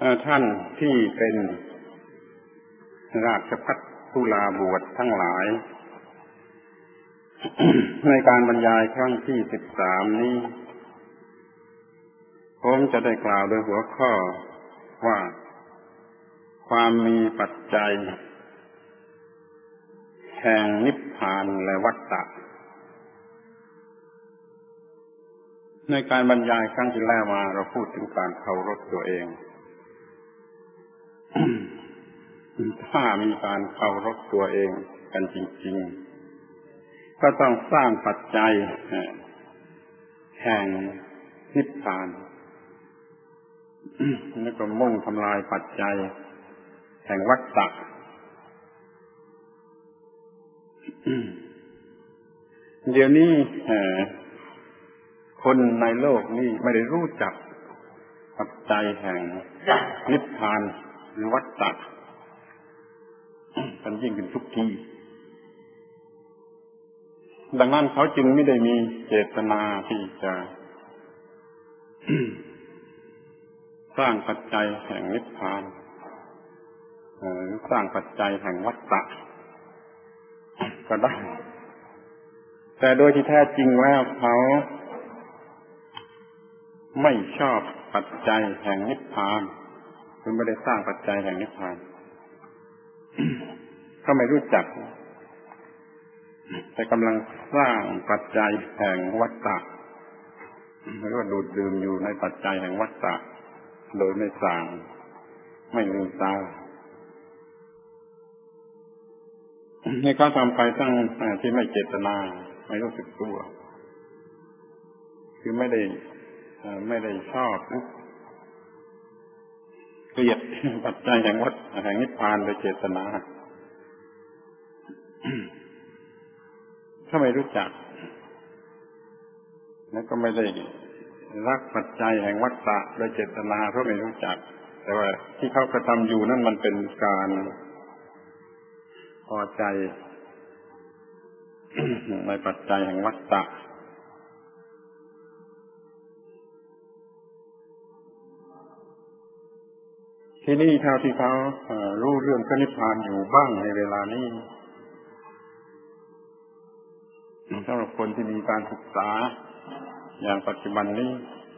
ท่านที่เป็นราชภัฏตุลาบวชทั้งหลาย ในการบรรยายครั้งที่13นี้ผมจะได้กล่าวโดยหัวข้อว่าความมีปัจจัยแห่งนิพพานและวัฏฏะในการบรรยายครั้งที่แล้วมาเราพูดถึงการเคารพตัวเอง ถ้ามีการเคารพตัวเองกันจริงๆก็ต้องสร้างปัจจัยแห่งนิพพานแล้วก็มุ่งทำลายปัจจัยแห่งวัฏฏะเดี๋ยวนี้คนในโลกนี้ไม่ได้รู้จักปัจจัยแห่งนิพพานหรือวัฏฏะมันยิ่งขึ้นทุกทีดังนั้นเขาจึงไม่ได้มีเจตนาที่จะสร้างปัจจัยแห่งนิพพานหรือสร้างปัจจัยแห่งวัฏฏะก็ได้แต่โดยที่แท้จริงแล้วเขาไม่ชอบปัจจัยแห่งนิพพานคือไม่ได้สร้างปัจจัยแห่งนิพพานเขาไม่รู้จักแต่กำลังสร้างปัจจัยแห่งวัฏฏะหรือว่าดูดดื่มอยู่ในปัจจัยแห่งวัฏฏะโดยไม่สั่งไม่ลืมตาให้เขาทำไปตั้งที่ไม่เจตนาไม่รู้สึกตัวคือไม่ได้ชอบเกลียดปัจจัยแห่งวัฏแห่งนิพพานโดยเจตนาถ้าไม่รู้จักแล้วก็ไม่ได้รักปัจจัยแห่งวัฏฏะโดยเจตนาเพราะไม่รู้จักแต่ว่าที่เขากระทำอยู่นั่นมันเป็นการพอใจในปัจจัยแห่งวัฏฏะที่นี่เท่าที่เขารู้เรื่องพระนิพพานอยู่บ้างในเวลานี้สำหรับคนที่มีการศึกษาอย่างปัจจุบันนี้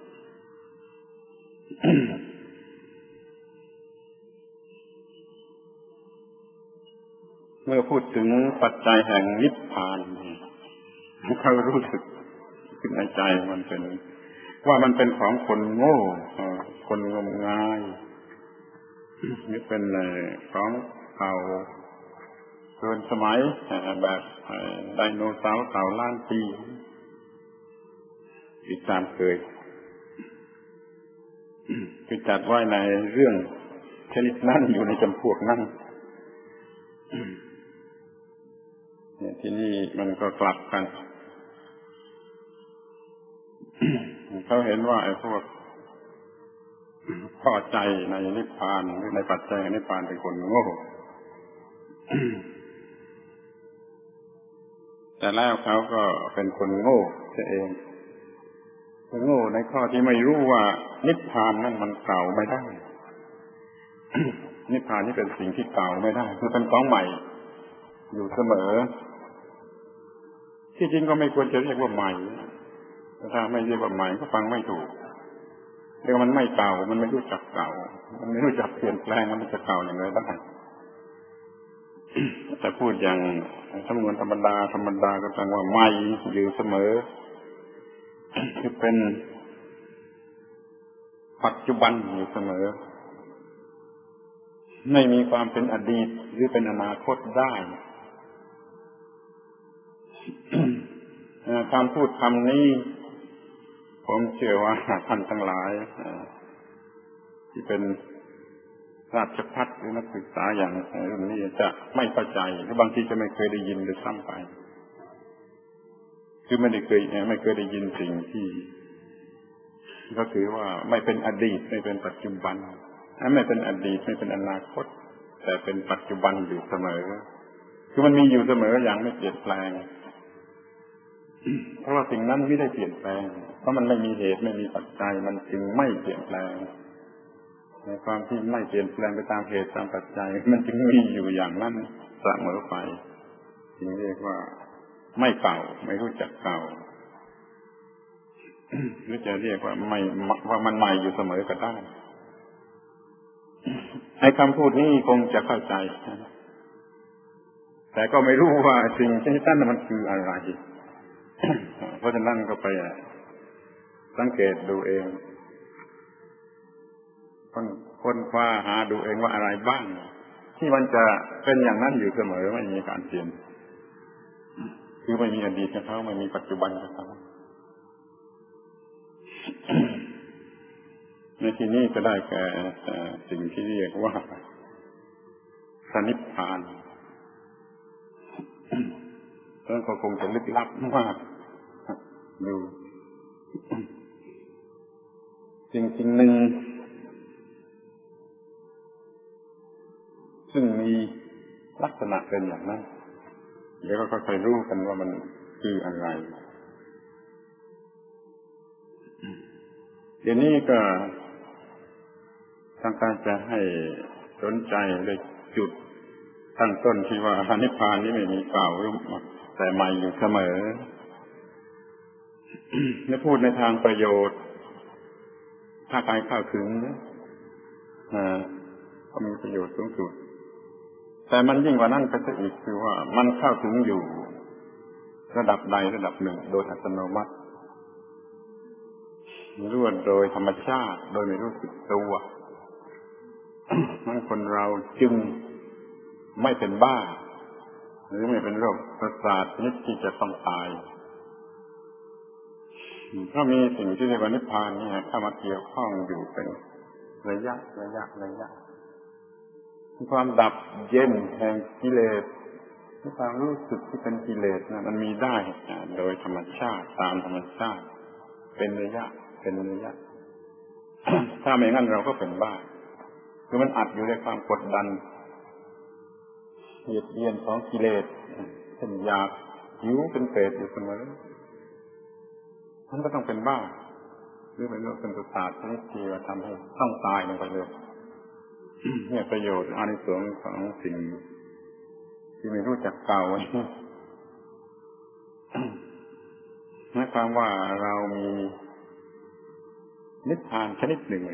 เมื่อพูดถึงปัจจัยแห่งนิพพานเขารู้สึกขึ้นในใจมันเป็นว่ามันเป็นของคนโง่คนงมงายนี่เป็นของเก่าเกินสมัยแบบไดโนเสาร์เก่าล้านปีที่ตามเคยคือจัดไว้ในเรื่องชนิดนั้นอยู่ในจำพวกนั้นเนี่ยที่นี่มันก็กลับกันเขาเห็นว่าไอ้พวกพอใจในนิพพานหรือในปัจจัยนิพพานเป็นคนโง่แต่แล้วเขาก็เป็นคนโง่เองโง่ในข้อที่ไม่รู้ว่านิพพานนั้นมันเก่าไม่ได้ นิพพานนี่เป็นสิ่งที่เก่าไม่ได้คือเป็นของใหม่อยู่เสมอที่จริงก็ไม่ควรจะเรียกว่าใหม่ถ้าไม่เรียกว่าใหม่ก็ฟังไม่ถูกเรียกมันไม่เก่ามันไม่รู้จักเก่ามันไม่รู้จักเปลี่ยนแปลงมันจะเก่าอย่างไรได้แต่พูดอย่างสำนวนธรรมดาก็แปลว่าใหม่อยู่เสมอคือเป็นปัจจุบันอยู่เสมอไม่มีความเป็นอดีตหรือเป็นอนาคตได้การพูดคำนี้ผมเชื่อว่าท่านทั้งหลายที่เป็นราชภัฏหรือนักศึกษาอย่างรุ่นนี้จะไม่เข้าใจหรือบางทีจะไม่เคยได้ยินด้วยซ้ำไปคือไม่เคยได้ยินสิ่งที่ก็ถือว่าไม่เป็นอดีตไม่เป็นปัจจุบันไม่เป็นอดีตไม่เป็นอนาคตแต่เป็นปัจจุบันอยู่เสมอคือมันมีอยู่เสมออย่างไม่เปลี่ยนแปลงเพราะว่าสิ่งนั้นไม่ได้เปลี่ยนแปลงเพราะมันไม่มีเหตุไม่มีปัจจัยมันจึงไม่เปลี่ยนแปลงในความที่ไม่เปลี่ยนแปลงไปตามเหตุตามปัจจัยมันจึงมีอยู่อย่างนั้นเสมอไปจึงเรียกว่าไม่เก่าไม่รู้จักเก่าหรือจะเรียกว่าไม่ว่ามันใหม่อยู่เสมอก็ได้ไอ้คำพูดนี้คงจะเข้าใจแต่ก็ไม่รู้ว่าสิ่งที่ตั้นมันคืออะไรเพราะฉะนั้นก็ไปสังเกตดูเองค้นคว้าหาดูเองว่าอะไรบ้างที่มันจะเป็นอย่างนั้นอยู่เสมอไม่มีการเปลี่ยนคือไม่มีอดีตกับเขาไม่มีปัจจุบันกับเขาในที่นี้ก็ได้แก่สิ่งที่เรียกว่าพระนิพพานแล้วก็คงจะลึกลับมากดูสิ่งหนึ่งซึ่งมีลักษณะเป็นอย่างนั้นเดี๋ยวก็ค่อยๆรู้กันว่ามันคืออะไรเดี๋ยวนี้ก็ทางการจะให้สนใจเลยจุดตั้งต้นที่ว่านิพพานนี้ไม่มีเก่าแต่ใหม่อยู่เสมอและพูดในทางประโยชน์ถ้าใครเข้าถึงก็มีประโยชน์สูงสุดแต่มันยิ่งกว่านั้นไปอีกคือว่ามันเข้าถึงอยู่ระดับใดระดับหนึ่งโดยอัตโนมัติรู้โดยธรรมชาติโดยไม่รู้สึกตัวนั่นคนเราจึงไม่เป็นบ้าหรือไม่เป็นโรคประสาทชนิดที่จะต้องตายถ้ามีสิ่งที่เรียกว่านิพพานนี่เข้ามาเกี่ยวข้องอยู่เป็นระยะความดับเย็นแห่งกิเลสความรู้สึกที่เป็นกิเลสนะมันมีได้โดยธรรมชาติตามธรรมชาติเป็นระยะถ้าไม่งั้นเราก็เป็นบ้าคือมันอัดอยู่ในความกดดันเบียดเบียนของกิเลสเช่นอยากหิวเป็นเปรตอยู่เสมอมันก็ต้องเป็นบ้าหรือเป็นโรคเป็นประสาทชนิดที่ว่าทำให้ต้องตายลงไปเลยเนี่ยประโยชน์อานิสงส์ของสิ่งที่ไม่รู้จักเก่าหมายความว่าเรามีนิพพานชนิดหนึ่ง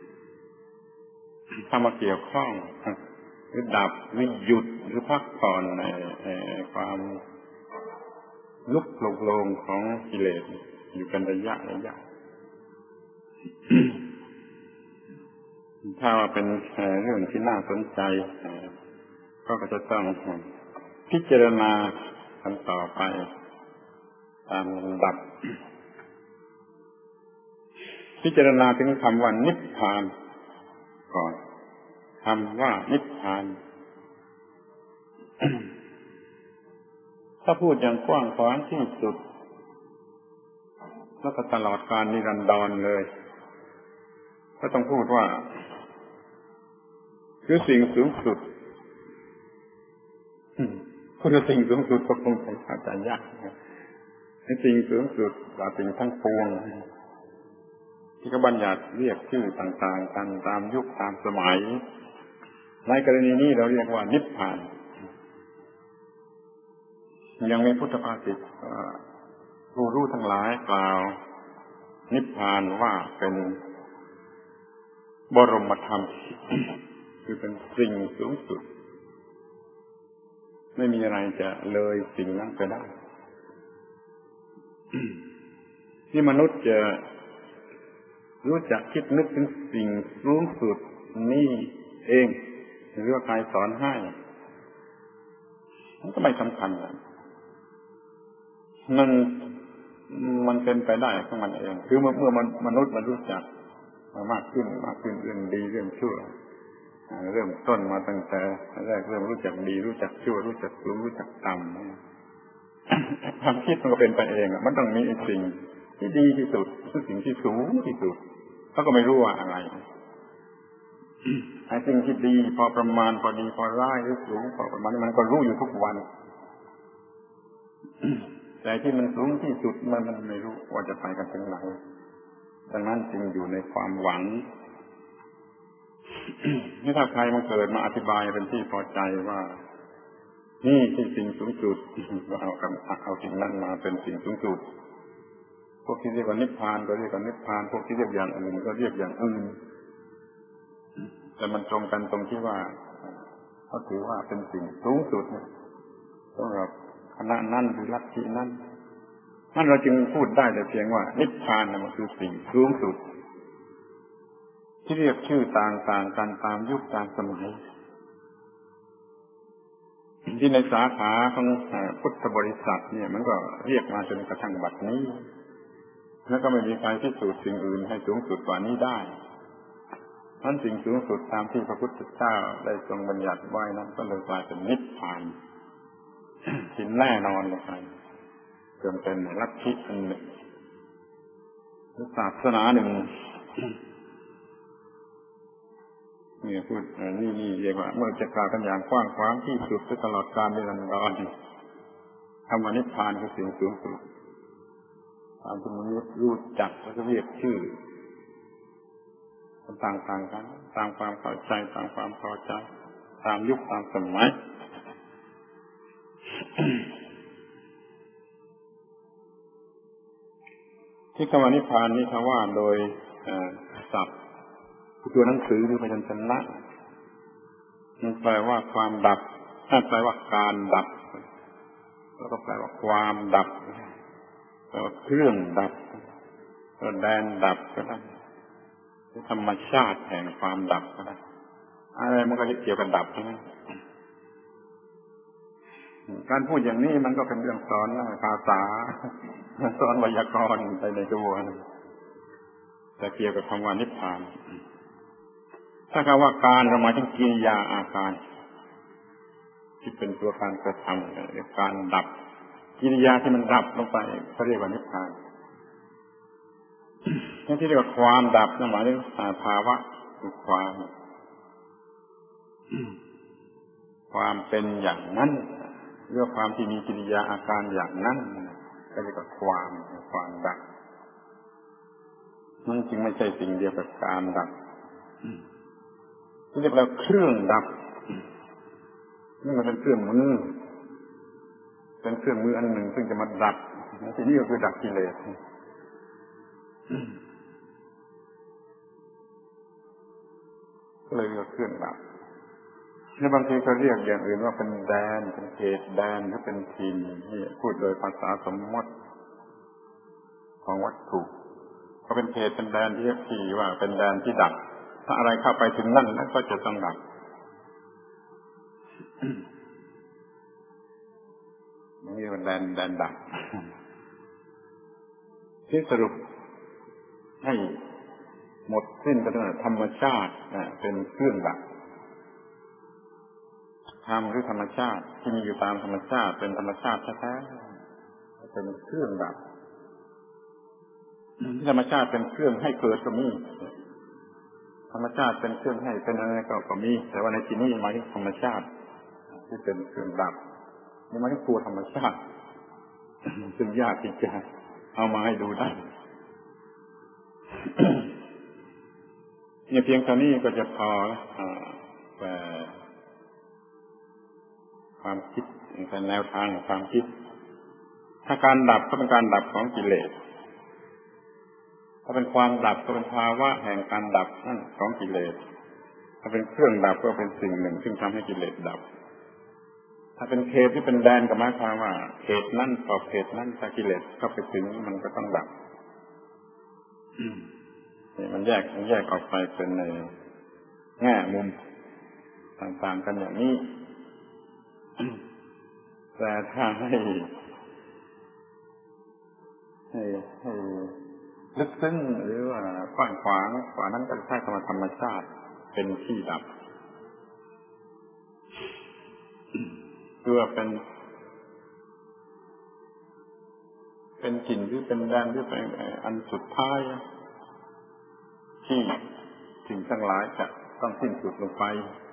ทำมาเกี่ยวข้องหรือดับหรือหยุดหรือพักผ่อนในความลุกโลงของกิเลสอยู่เป็นระยะถ้าว่าเป็นเรื่องที่น่าสนใจก็จะต้องพิจารณากันต่อไปตามลำดับพิจารณาถึงคำว่านิพพานก่อนคำว่านิพพานถ้าพูดอย่างกว้างขวางที่สุดแล้วก็ตลอดกาลนิรันดรเลยก็ต้องพูดว่าคือสิ่งสูงสุดพูดว่าสิ่งสูงสุดก็คงจะเข้าใจยากสิ่งสูงสุดกว่าสิ่งทั้งปวงที่เขาบัญญัติเรียกชื่อต่างๆกันตามยุคตามสมัยในกรณีนี้เราเรียกว่านิพพานยังมีพุทธภาษิตผู้รู้ทั้งหลายกล่าวนิพพานว่าเป็นบรมธรรมคือเป็นสิ่งสูงสุดไม่มีอะไรจะเลยสิ่งนั้นไปได้ที่มนุษย์จะรู้จักคิดนึกถึงสิ่งสูงสุดนี่เองหรือว่าใครสอนให้มันก็ไม่สำคัญเลยมันเป็นไปได้ของมันเองคือเมื่อมนุษย์มันรู้จักมากขึ้นเรื่องดีเรื่องชั่วเริ่มต้นมาตั้งแต่แรกเริ่มรู้จักดีรู้จักชั่วรู้จักสูงรู้จักต่ำความคิดมันก็เป็นไปเองมันต้องมีสิ่งที่ดีที่สุดสิ่งที่สูงที่สุดเขาก็ไม่รู้ว่าอะไรไอ้สิ่งที่ดีพอประมาณพอดีพอร้ายหรือสูงพอประมาณมันก็รู้อยู่ทุกวันแต่ที่มันสูงที่สุดมันไม่รู้ว่าจะไปกันถึงไหนดังนั้นจึงอยู่ในความหวังนี่ถ้าใครมาเกิดมาอธิบายเป็นที่พอใจว่านี่คือสิ่งสูงสุดก็เอาสิ่งนั้นมาเป็นสิ่งสูงสุดพวกที่เรียกว่านิพพานก็เรียกว่านิพพานพวกที่เรียกอย่างอื่นก็เรียกอย่างอื่นแต่มันตรงกันตรงที่ว่าเขาถือว่าเป็นสิ่งสูงสุดสำหรับคณะนั้นหรือลัทธินั้นนั่นเราจึงพูดได้แต่เพียงว่านิพพานมันคือสิ่งสูงสุดที่เรียกชื่อต่างๆกันตามยุคตามสมัยที่ในสาขาของพุทธบริษัทเนี่ยมันก็เรียกมาจนกระทั่งบัดนี้แล้วก็ไม่มีใครพิสูจน์สิ่งอื่นให้สูงสุดกว่านี้ได้ทั้นสิ่งสูงสุดตามที่พระพุทธเจ้าได้ทรงบัญญัติไว้นั้นก็เลยกลายเป็นนิพพานที่แน่นอนเลยครับจนเป็นลัทธิอันหนึ่งหรือศาสนาหนึ่งนี่พูดนี่เรียกว่าเมื่อจะกล่าวกันอย่างกว้างขวางที่สุดตลอดกาลนิรันดรคำว่านิพพานคือสิ่งสูงสุดตามที่มนุษย์รู้จักแล้วก็เรียกชื่อต่างๆกันตามความเข้าใจตามความพอใจตามยุคตามสมัยที่คำว่านิพพานนี้เขาว่าโดยศัพท์ตัวหนังสือหรือพยัญชนะมันแปลว่าความดับแปลว่าการดับแล้วก็แปลว่าความดับแปลว่าเครื่องดับก็แดนดับก็ได้ธรรมชาติแห่งความดับก็ได้อะไรมันก็เกี่ยวกับดับใช่ไหมการพูดอย่างนี้มันก็เป็นเรื่องสอนภาษาสอนไวยากรณ์ไปในตัวแต่เกี่ยวกับคำว่านิพพานถ้าคำว่าการเราหมายถึงกิริยาอาการที่เป็นตัวการกระทำการดับกิริยาที่มันดับลงไปเขาเรียกว่านิพพานที่เรียกว่าความดับหมายถึงภาวะคือความเป็นอย่างนั้นเรื่องความที่มีกิริยาอาการอย่างนั้นก็เรียกว่าความดับมันจึงไม่ใช่สิ่งเดียวกับการดับที่เรียกว่าเครื่องดับนี่มันเป็นเครื่องมืออันหนึ่งซึ่งจะมาดับที่นี่ก็คือดับกิเลสก็เลยเรียกเครื่องดับและบางทีก็เรียกอย่างอื่นว่าเป็นแดนเป็นเขตแดนหรือเป็นถิ่นนี่พูดโดยภาษาสมมติของวัตถุก็เป็นเขตเป็นแดนที่ว่าเป็นแดนที่ดับถ้าอะไรเข้าไปถึงนั่นแล้วก็จะต้องดับนี่เป็นแดนดับที่สรุปให้หมดสิ้นก็คือธรรมชาติเป็นเครื่องดับธรรมหรือธรรมชาติที่มีอยู่ตามธรรมชาติเป็นธรรมชาติแท้ๆเป็นเครื่องดับธรรมชาติเป็นเครื่องให้เกิดก็มีธรรมชาติเป็นเครื่องให้เป็นอะไรก็มีแต่ว่าในที่นี้หมายถึงธรรมชาติที่เป็นเครื่องดับนี่หมายถึงตัวธรรมชาติซึ่งยากที่จะเอามาให้ดูได้เนี่ยเพียงเท่านี้ก็จะพอแต่ความคิดแต่แนวทางของความคิดถ้าการดับก็เป็นการดับของกิเลสถ้าเป็นความดับก็เป็นภาวะแห่งการดับนั่นของกิเลสถ้าเป็นเครื่องดับก็เป็นสิ่งหนึ่งซึ่งทำให้กิเลสดับถ้าเป็นเขตที่เป็นแดนก็หมายความว่าเขตนั้นต่อเขตนั้นถ้ากิเลสเข้าไปถึงมันก็ต้องดับมันแยกออกไปเป็นในแง่มุมต่างๆกันอย่างนี้แต่ถ้าให้ลึกซึ้งหรือว่ากว้างขวางกว่านั้นก็ใช้คำว่าธรรมชาติเป็นที่ดับเพื่อเป็นถิ่นหรือเป็นแดนหรือเป็นอันสุดท้ายที่สิ่งทั้งหลายจะต้องสิ้นสุดลงไป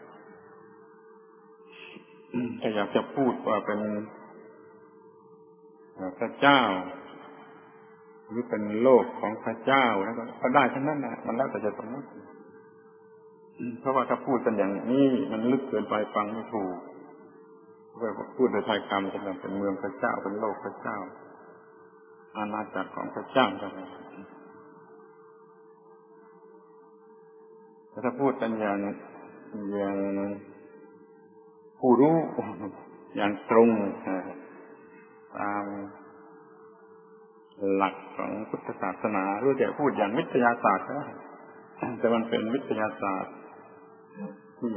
ถ้าอยากจะพูดว่าเป็นพระเจ้าหรือเป็นโลกของพระเจ้าแล้วก็ได้ทั้งนั้นนะมันแล้วแต่จะสมมติเพราะว่าถ้าพูดกันอย่างนี้มันลึกเกินไปฟังไม่ถูกเพื่อพูดโดยไทยคำจะเป็นเมืองพระเจ้าเป็นโลกพระเจ้าอาณาจักรของพระเจ้าแต่ถ้าพูดกันอย่างผู้รู้อย่างตรงตามหลักของพุทธศาสนาหรือจะพูดอย่างวิทยาศาสตร์ก็ได้แต่มันเป็นวิทยาศาสตร์ที่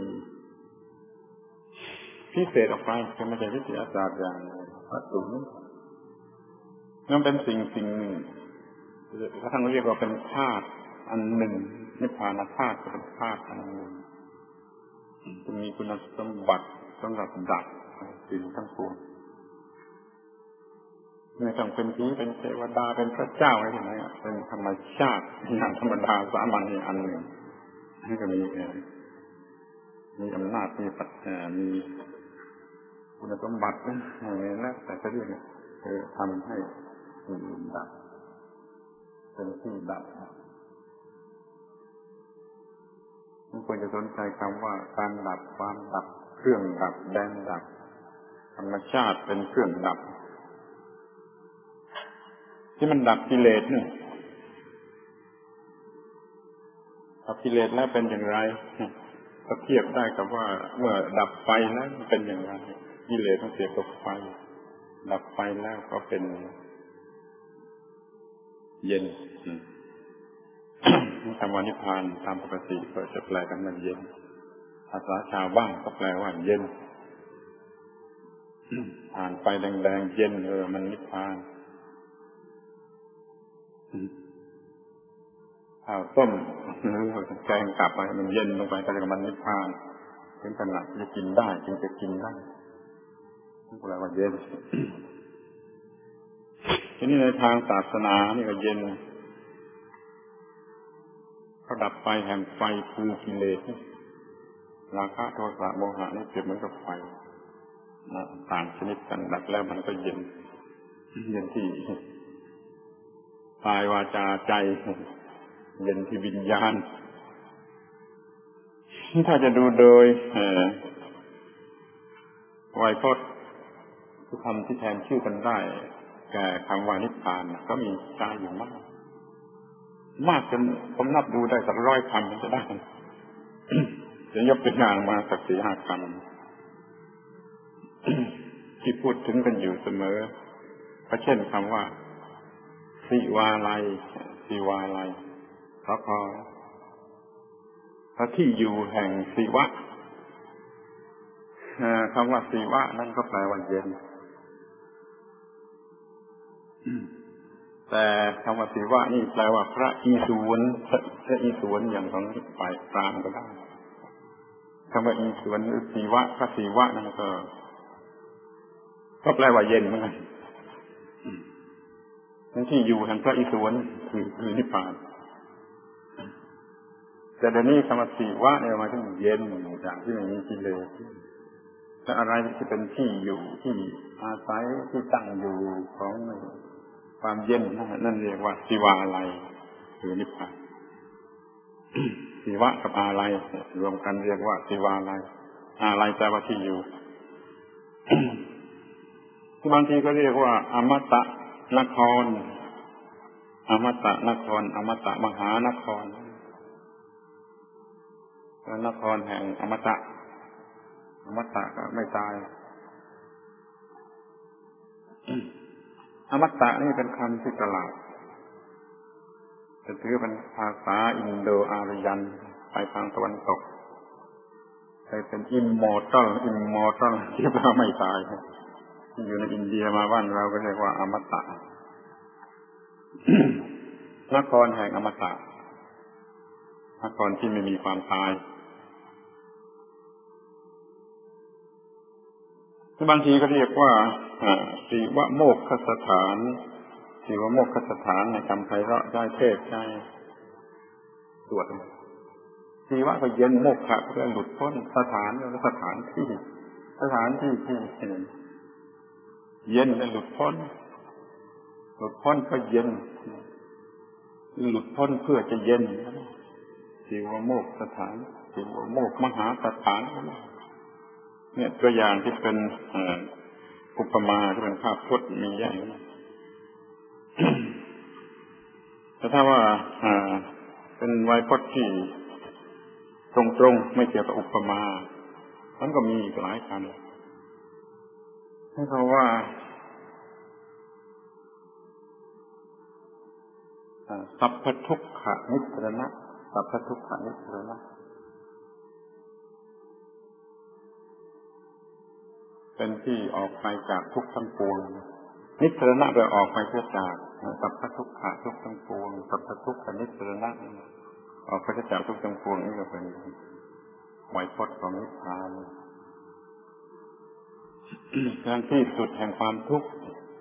พิเศษออกไปจะไม่ใช่วิทยาศาสตร์อย่างวัตถุนั่นเป็นสิ่งหนึ่งเขาท่านเรียกว่าเป็นธาตุอันหนึ่งนิพพานธาตุเป็นธาตุอันหนึ่งจะมีคุณสมบัติสำหรับดับสิ่งทั้งปวงไม่ต้องเป็นผีเป็นเทวดาเป็นพระเจ้าอะไรอย่างนี้เป็นธรรมชาติอย่างธรรมดาสามัญอันหนึ่งนี่ก็มีอำนาจมีปัจจัยมีคุณสมบัติอย่างนี้นะแต่ก็เรียกทำให้ดับเป็นที่ดับมันควรจะสนใจคำว่าการดับความดับเครื่องดับแดนดับธรรมชาติเป็นเครื่องดับที่มันดับกิเลสนี่ดับกิเลสแล้วเป็นอย่างไรก็เทียบได้กับว่าเมื่อดับไฟแล้วเป็นอย่างไรกิเลสมันเสียกับไฟดับไฟแล้วก็เป็นเย็นคำว่านิพพานตามปกติก็จะแปลกันว่าเย็นภาษาชาวบ้านก็แปลว่าเย็นผ่านไฟแดงๆเย็นมันนิพพานข้าวต้มหรือแกงกลับไปมันเย็นลงไปก็จะมันนิพพานถึงขนาดจะกินได้จึงจะกินได้แปลว่าเย็นทีนี้ในทางศาสนานี่ก็เย็นเขาดับไฟแห่งไฟคือกิเลสราคะโทสะโมหะนี่เปรียบเหมือนกับไฟต่างชนิดกันดับแล้วมันก็เย็นที่กายวาจาใจเย็นที่วิญญาณถ้าจะดูโดยไวยพจน์คือคำที่แทนชื่อกันได้แก่คำว่านิพพานก็มีใช้อยู่มากจนผมนับดูได้สัก100 คำมันจะได้จะยกตัวอย่างมาสัก 4-5 คำที่พูดถึงกันอยู่เสมอก็เช่นคำว่าสิวาลัยพระที่อยู่แห่งศิวะคำว่าศิวะนั่นก็แปลว่าเย็นแต่คำว่าศิวะนี่แปลว่าพระอิศวรพระอิศวรอย่างของฝ่ายพราหมณ์ก็ได้คำว่าอิศวรหรือศิวะพระศิวะนั่นก็แปลว่าเย็นเหมือนกันที่อยู่แห่งพระอิศวรคือนิพพานแต่เดี๋ยวนี้คำว่าศิวะเนี่ยมาถึงเย็นอย่างที่ไม่มีกิเลสแต่อะไรที่เป็นที่อยู่ที่อาศัยที่ตั้งอยู่ของความเย็นนั่นเรียกว่าศิวาลัยคือนิพพานศิวะกับอาลัยรวมกันเรียกว่าศิวาลัยอาลัยแปลว่าที่อยู่บางทีก็เรียกว่าอมตะนครอมตะนครอมตะมหานครนครแห่งอมตะก็ไม่ตายอมตะนี่เป็นคำที่ตลาดจะถือเป็นภาษาอินโดอารียันไปทางตะวันตกไปเป็นอิมมอร์ทัลที่แปลว่าไม่ตายที่อยู่ในอินเดียมาบ้านเราก็เรียกว่าอมตะนครแห่งอมตะนครที่ไม่มีความตายบางทีก็เรียกว่าศิวโมกขสถานศิวโมกขสถานในคำไพเราะได้เทศได้สวดศิวะก็เย็นโมกขะก็หลุดพ้นสถานก็สถานที่ที่เย็นและหลุดพ้นก็เย็นหลุดพ้นเพื่อจะเย็นชีวโมกข์สถานชีวโมกข์มหาสถานเนี่ยตัวอย่างที่เป็นอุปมาที่เป็นภาพพจน์มีเยอะ แต่ถ้าว่าเป็นไวยพจน์ที่ตรงๆไม่เกี่ยวกับอุปมามันก็มีหลายคำให้เขาว่าสัพพทุกขนิสรณะสัพพทุกขนิสรณะเป็นที่ออกไปจากทุกข์ทั้งปวงนิสรณะแปลออกไปเพื่อจากสัพพทุกขะทุกข์ทั้งปวงสัพพทุกขนิสรณะออกไปจากทุกข์ทั้งปวงนี่ก็เป็นไวยพจน์ของนิพพานการที่สุดแห่งความทุกข์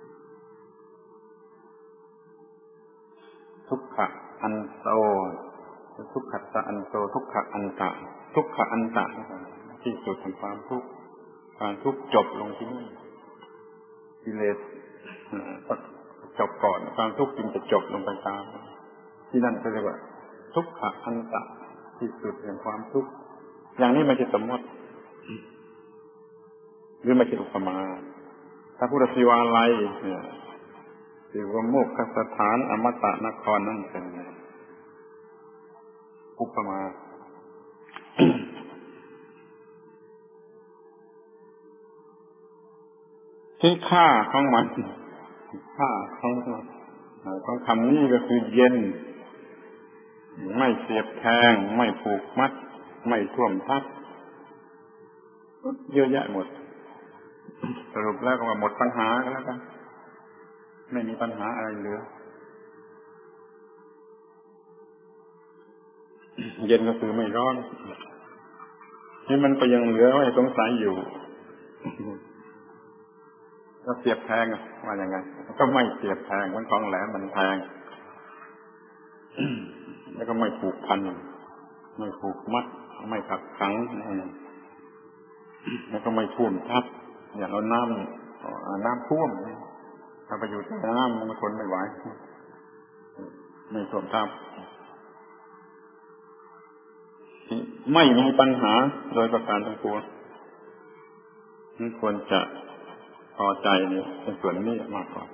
ทุกขะอันโตทุกขัสสะอันโตทุกขะอันตะทุกขะอันตะที่สุดแห่งความทุกข์ความทุกข์จบลงที่นี่กิเลสจบก่อนความทุกข์จึงจะจบลงไปตามที่นั่นก็เรียกว่าทุกขะอันตะที่สุดแห่งความทุกข์อย่างนี้ไม่ใช่สมมติหรือไม่ใช่อุปมาถ้าพุทธศิวาลัยศิวโมกขสถานอมตะนครนั่นเป็นอุปมาที่ค่าของมันค่าของคำนี้ก็คือเย็นไม่เสียบแทงไม่ผูกมัดไม่ท่วมทับเยอะแยะหมดสรุปแล้วก็ว่าหมดปัญหาก็แล้วกันไม่มีปัญหาอะไรเหลือเย็นก็คือไม่ร้อนนี่มันก็ยังเหลือไว้สงสัยอยู่ก็เสียบแทงว่าอย่างไงก็ไม่เสียบแทงมันของแหลมมันแทงแล้วก็ไม่ผูกพันไม่ผูกมัดไม่ขัดขังแล้วก็ไม่ท่วมทับอย่างเอาน้ำท่วมถ้าไปอยู่ใต้น้ำมันทนไม่ไหวไม่ท่วมทับไม่มีปัญหาโดยประการทั้งปวงนี่ควรจะพอใจในส่วนนี้มากกว่า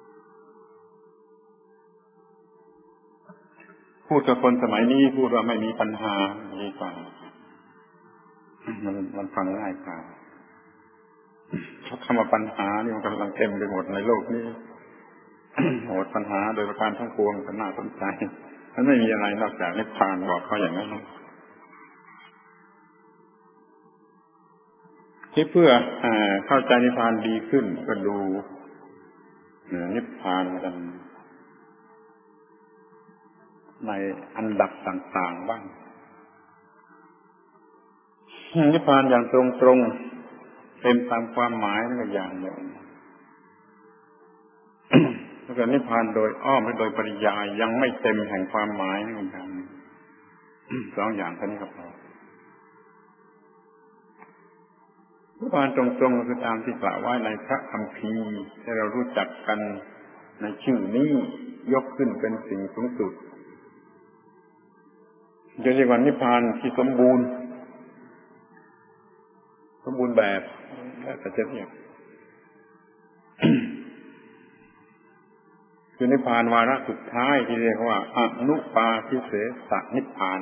พูดกับคนสมัยนี้พูดว่าไม่มีปัญหาดีกว่ามันฟังง่ายกว่าคำว่าปัญหานี่มันกำลังเต็มไปหมดในโลกนี้หมดปัญหาโดยประการทั้งปวงก็น่าสนใจมันไม่มีอะไรนอกจากนิพพานบอกเขาอย่างนั้นที่เพื่อเข้าใจนิพพานดีขึ้นก็ดูนิพพานกันในอันดับต่างๆบ้างนิพพานอย่างตรงๆเป็นตามความหมายนั่นก็อย่างหนึ่งแล้วก็นิพพานโดยอ้อมและโดยปริยายยังไม่เต็มแห่งความหมายนั่นก็อย่างสองอย่างเท่านี้ก็พอนิพพานตรงๆคือตามที่กล่าวไว้ในพระคัมภีร์ที่เรารู้จักกันในชื่อนี้ยกขึ้นเป็นสิ่งสูงสุดจะเรียกว่านิพพานที่สมบูรณ์แบบแต่จะเรียกคือนิพพานวาระสุดท้ายที่เรียกว่าอนุปาทิเสสนิพพาน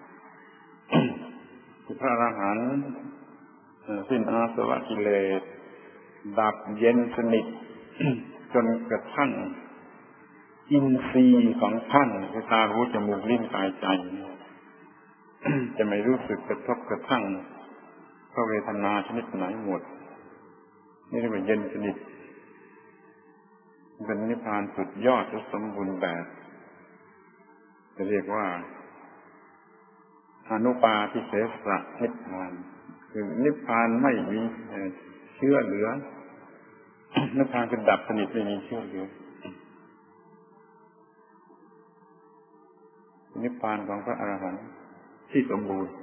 คือพระอรหันต์สิ้นอาสวะกิเลสดับเย็นสนิทจนกระทั่งอินทรีย์ของท่านคือตาหูจมูกลิ้นกายใจจะไม่รู้สึกกระทบกระทั่งพระเวทนาชนิดไหนหมดนี่เรียกว่าเย็นสนิทเป็นนิพพานสุดยอดและสมบูรณ์แบบจะเรียกว่าอนุปาทิเสสนิพพานคือนิพพานไม่มีเชื้อเหลือนิพพานคือดับสนิทไม่มีเชื้อเหลือนิพพานของพระอรหันต์ที่สมบูรณ์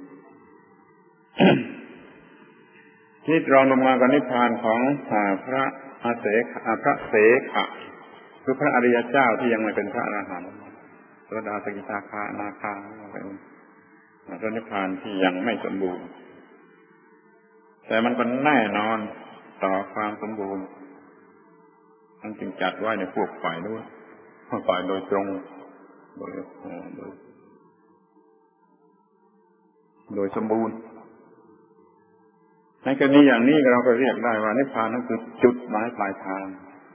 ที่รองลงมากับนิพพานของพระเสขะคือพระอริยเจ้าที่ยังไม่เป็นพระอรหันต์โสดาสกิทาคาอนาคาพระนิพพานที่ยังไม่สมบูรณ์แต่มันก็แน่นอนต่อความสมบูรณ์มันจึงจัดไว้ในพวกฝ่ายนู้นฝ่ายโดยตรงโดยสมบูรณ์ในกรณีอย่างนี้เราก็เรียกได้ว่านิพพานนั่นคือจุดหมายปลายทาง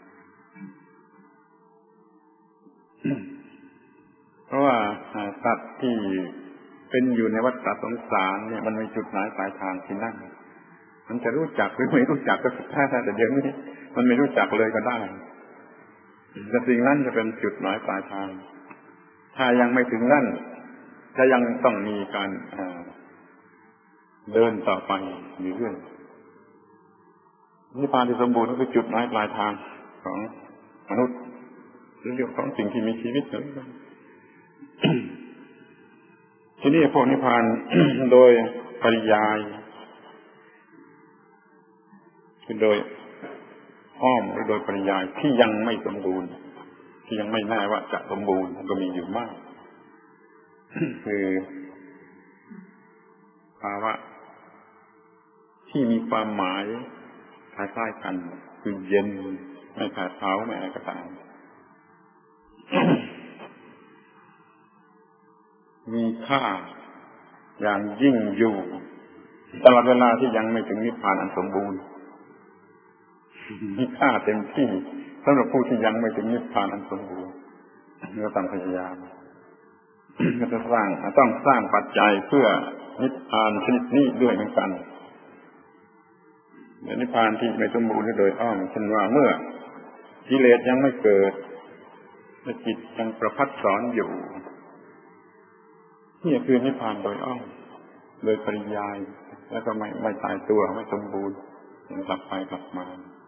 เพราะว่าสัตว์ที่เป็นอยู่ในวัฏสงสารเนี่ยมันมีจุดหมายปลายทางที่นั่นมันจะรู้จักหรือไม่รู้จักก็สุดแท้แต่เดี๋ยวนี้มันไม่รู้จักเลยก็ได้แต่สิ่งนั้นจะเป็นจุดหมายปลายทางถ้ายังไม่ถึงนั่นจะยังต้องมีการเดินต่อไปอยู่เรื่อยนิพพานที่สมบูรณ์ก็คือจุดหมายปลายทางของมนุษย์หรือเรื่องของสิ่งที่มีชีวิตเหมือนกันทีนี้พวกนิพพาน โดยปริยายคือโดยอ้อมหรือโดยปริยายที่ยังไม่สมบูรณ์ที่ยังไม่แน่ว่าจะสมบูรณ์ก็มีอยู่มาก คือภาวะที่มีความหมายคล้ายๆกันคือเย็นไม่แผดเผาไม่อะไรก็ตาม มีค่าอย่างยิ่งอยู่ตลอดเวลาที่ยังไม่ถึงนิพพานอันสมบูรณ์มีค่าเต็มที่สำหรับผู้ที่ยังไม่ถึงนิพพานอันสมบูรณ์เราต้องพยายามก็ต้องสร้างปัจจัยเพื่อนิพพานชนิดนี้ด้วยเหมือนกันนิพพานที่ไม่สมบูรณ์โดยอ้อมเช่นว่าเมื่อกิเลสยังไม่เกิดและจิตยังประพัดสอนอยู่นี่คือนิพพานโดยอ้อมโดยปริยายแล้วก็ไม่ตายตัวไม่สมบูรณ์ยังกลับไปกลับมา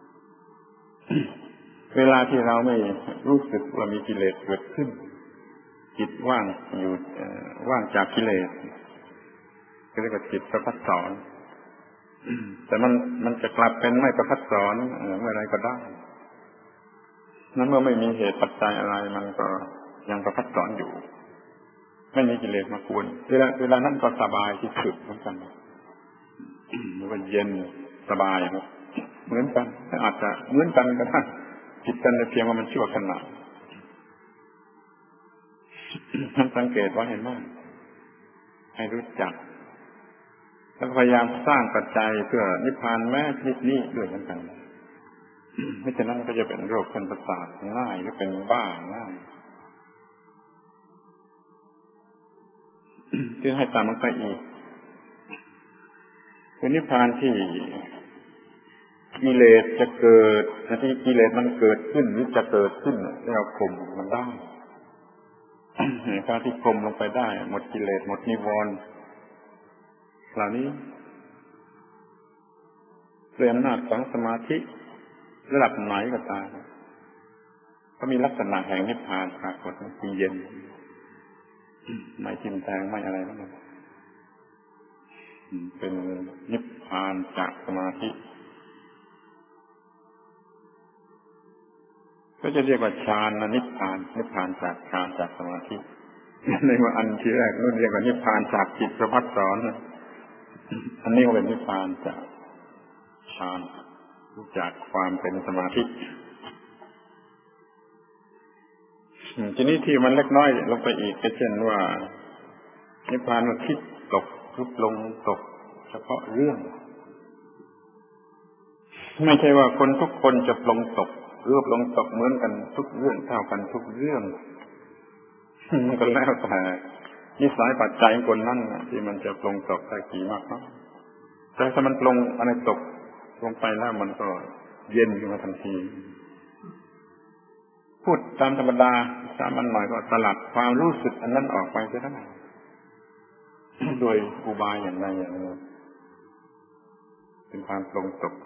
เวลาที่เราไม่รู้สึกว่ามีกิเลสเกิดขึ้นจิตว่างอยู่ว่างจากกิเลสก็เรียกว่าจิตประพัดสอนแต่มันจะกลับเป็นไม่ประพัดสอนเมื่อไรก็ได้นั้นเมื่อไม่มีเหตุปัจจัยอะไรมันก็ยังประพัดสอนอยู่ไม่มีกิเลสมากวนเวลานั้นก็สบายที่สุดเหมือนกันมันเย็นสบายครับเหมือนกันอาจจะเหมือนกันก็ได้จิตกันแต่เพียงว่ามันชั่วขณะท่านสังเกตว่าเห็นไหมให้รู้จักแล้วพยายามสร้างปัจจัยเพื่อนิพพานแม้ชนิดนี้ด้วยเหมือนกันไม่ฉะนั้นก็จะเป็นโรคทางประสาทง่ายหรือเป็นบ้าง่ายคือให้ตามมันไปอีกคือนิพพานที่กิเลสจะเกิดที่กิเลสมันเกิดขึ้นหรือจะเกิดขึ้นเราข่มมันได้การที่ข่มลงไปได้หมดกิเลสหมดนิวรณ์เหล่านี้ด้วยอำนาจของสมาธิระดับไหนก็ตามก็มีลักษณะแห่งนิพพานปรากฏคือเย็นไม่ทิ่มแทงไม่อะไรนั่นเองเป็นนิพพานจากสมาธิก็จะเรียกว่าฌานนิพพานจากฌานจากสมาธิในว่าอันที่แรกนู่นเรียกว่านิพพานจากจิตประพัดสอนอันนี้ก็เป็นนิพพานจากฌานจากความเป็นสมาธิทีนี้ที่มันเล็กน้อยลงไปอีกก็เช่นว่านิพพานมันคิดตกทุบลงตกเฉพาะเรื่องไม่ใช่ว่าคนทุกคนจะปลงตกหรือปลงตกเหมือนกันทุกเรื่องเท่ากันทุกเรื่องมันก็แล้วแต่นิสัยปัจจัยของคนนั้นที่มันจะปลงตกได้กี่มากน้อยแต่ถ้ามันปลงอะไรตกลงไปแล้วมันก็เย็นขึ้นมาทันทีพูดตามธรรมดาสามัญหน่อยก็สลัดความรู้สึกอันนั้นออกไปจะได้โดยอุบายอย่างใดอย่างหนึ่งเป็นความปลงตก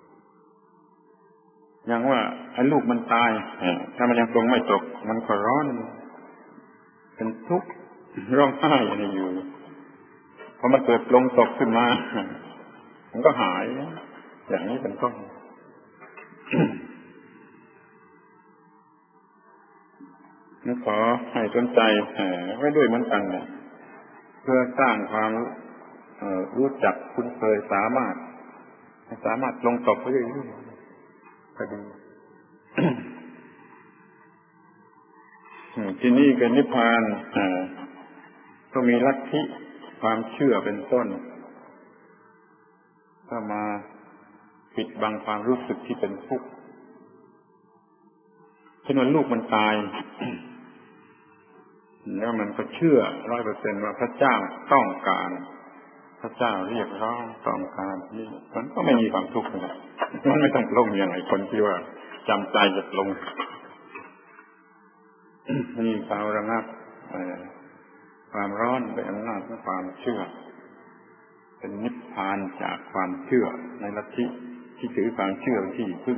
อย่างว่าไอ้ลูกมันตายถ้ามันยังปลงไม่ตกมันก็ร้อนเป็นทุกข์ร้องไห้อะไรอยู่พอมันเกิดปลงตกขึ้นมามันก็หายอย่างนี้เป็นต้นขอให้สนใจไว้ด้วยเหมือนกันนะเพื่อสร้างความรู้จักคุ้นเคยสามารถลงตกไปเรื่อยๆก็ดี ที่นี่เป็นนิพพานก็มีลัทธิความเชื่อเป็นต้นก็มาปิดบังความรู้สึกที่เป็นทุกข์เช่นว่าลูกมันตาย แล้วมันก็เชื่อ 100% ว่าพระเจ้าต้องการพระเจ้าเรียกร้องต้องการนี่มันก็ไม่มีความทุกข์นะมันไม่ต้องปลงอย่างไรคนที่ว่าจำใจจะปลงมีความระงับความร้อนด้วยอำนาจของความเชื่อเป็นนิพพานจากความเชื่อในลัทธิที่ถือความเชื่อที่พึ่ง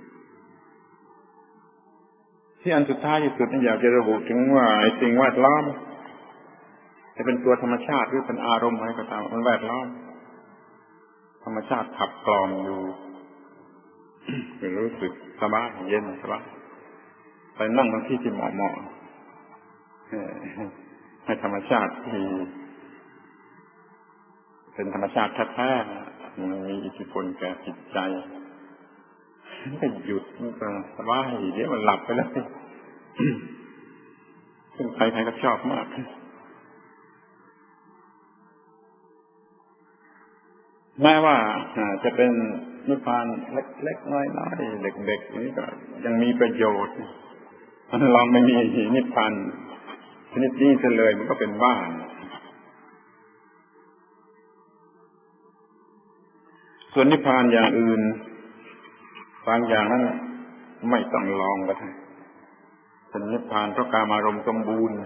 ที่อันสุดท้ายที่สุดนี่อยากจะระบุถึงว่าไอ้สิ่งแวดล้อมจะเป็นตัวธรรมชาติหรือเป็นอารมณ์อะไรก็ตามมันแวดล้อมธรรมชาติขับกล่อมอยู่รู้สึกสบายเย็นสบายไปนั่งบนที่ที่เหมาะให้ธรรมชาติที่เป็นธรรมชาติแท้ๆมันมีอิทธิพลแก่จิตใจก็หยุดมันก็สบายเดี๋ยวมันหลับไปแล้วซึ่งใครๆก็ชอบมากแม้ว่าจะเป็นนิพพานเล็กๆน้อยๆเด็กๆนี่ก็ยังมีประโยชน์ลองไม่มีนิพพานชนิดนี้ซะเลยมันก็เป็นบ้าส่วนนิพพานอย่างอื่นบางอย่างนั้นไม่ต้องลองก็ได้เป็นนิพพานเพราะกามารมณ์สมบูรณ์